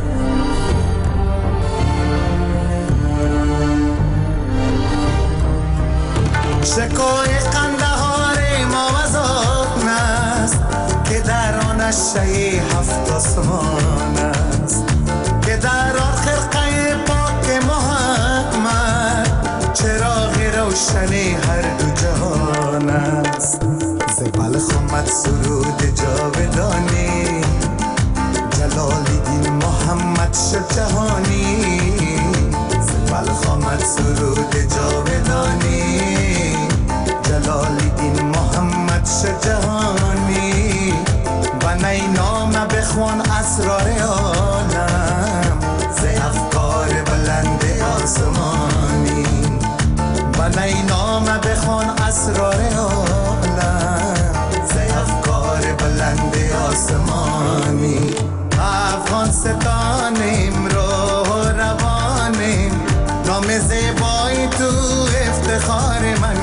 Speaker 1: شکوی قندهار ما وزان است که در آن شی هفت آسمان است که در آن خرقه پاک محمد چراغ روشنی هر دو جهان است ز بلخ آمد سرود جاودانی جلال دین محمد شد جهانی ز بلخ آمد سرود جاودانی جلال دین محمد شد جهانی و نی نام بخوان اسرار و بخون اسرار عالم ز افکار بلند آسمانی. افغان ستانیم روح و روانیم، نام زیبایی تو افتخار من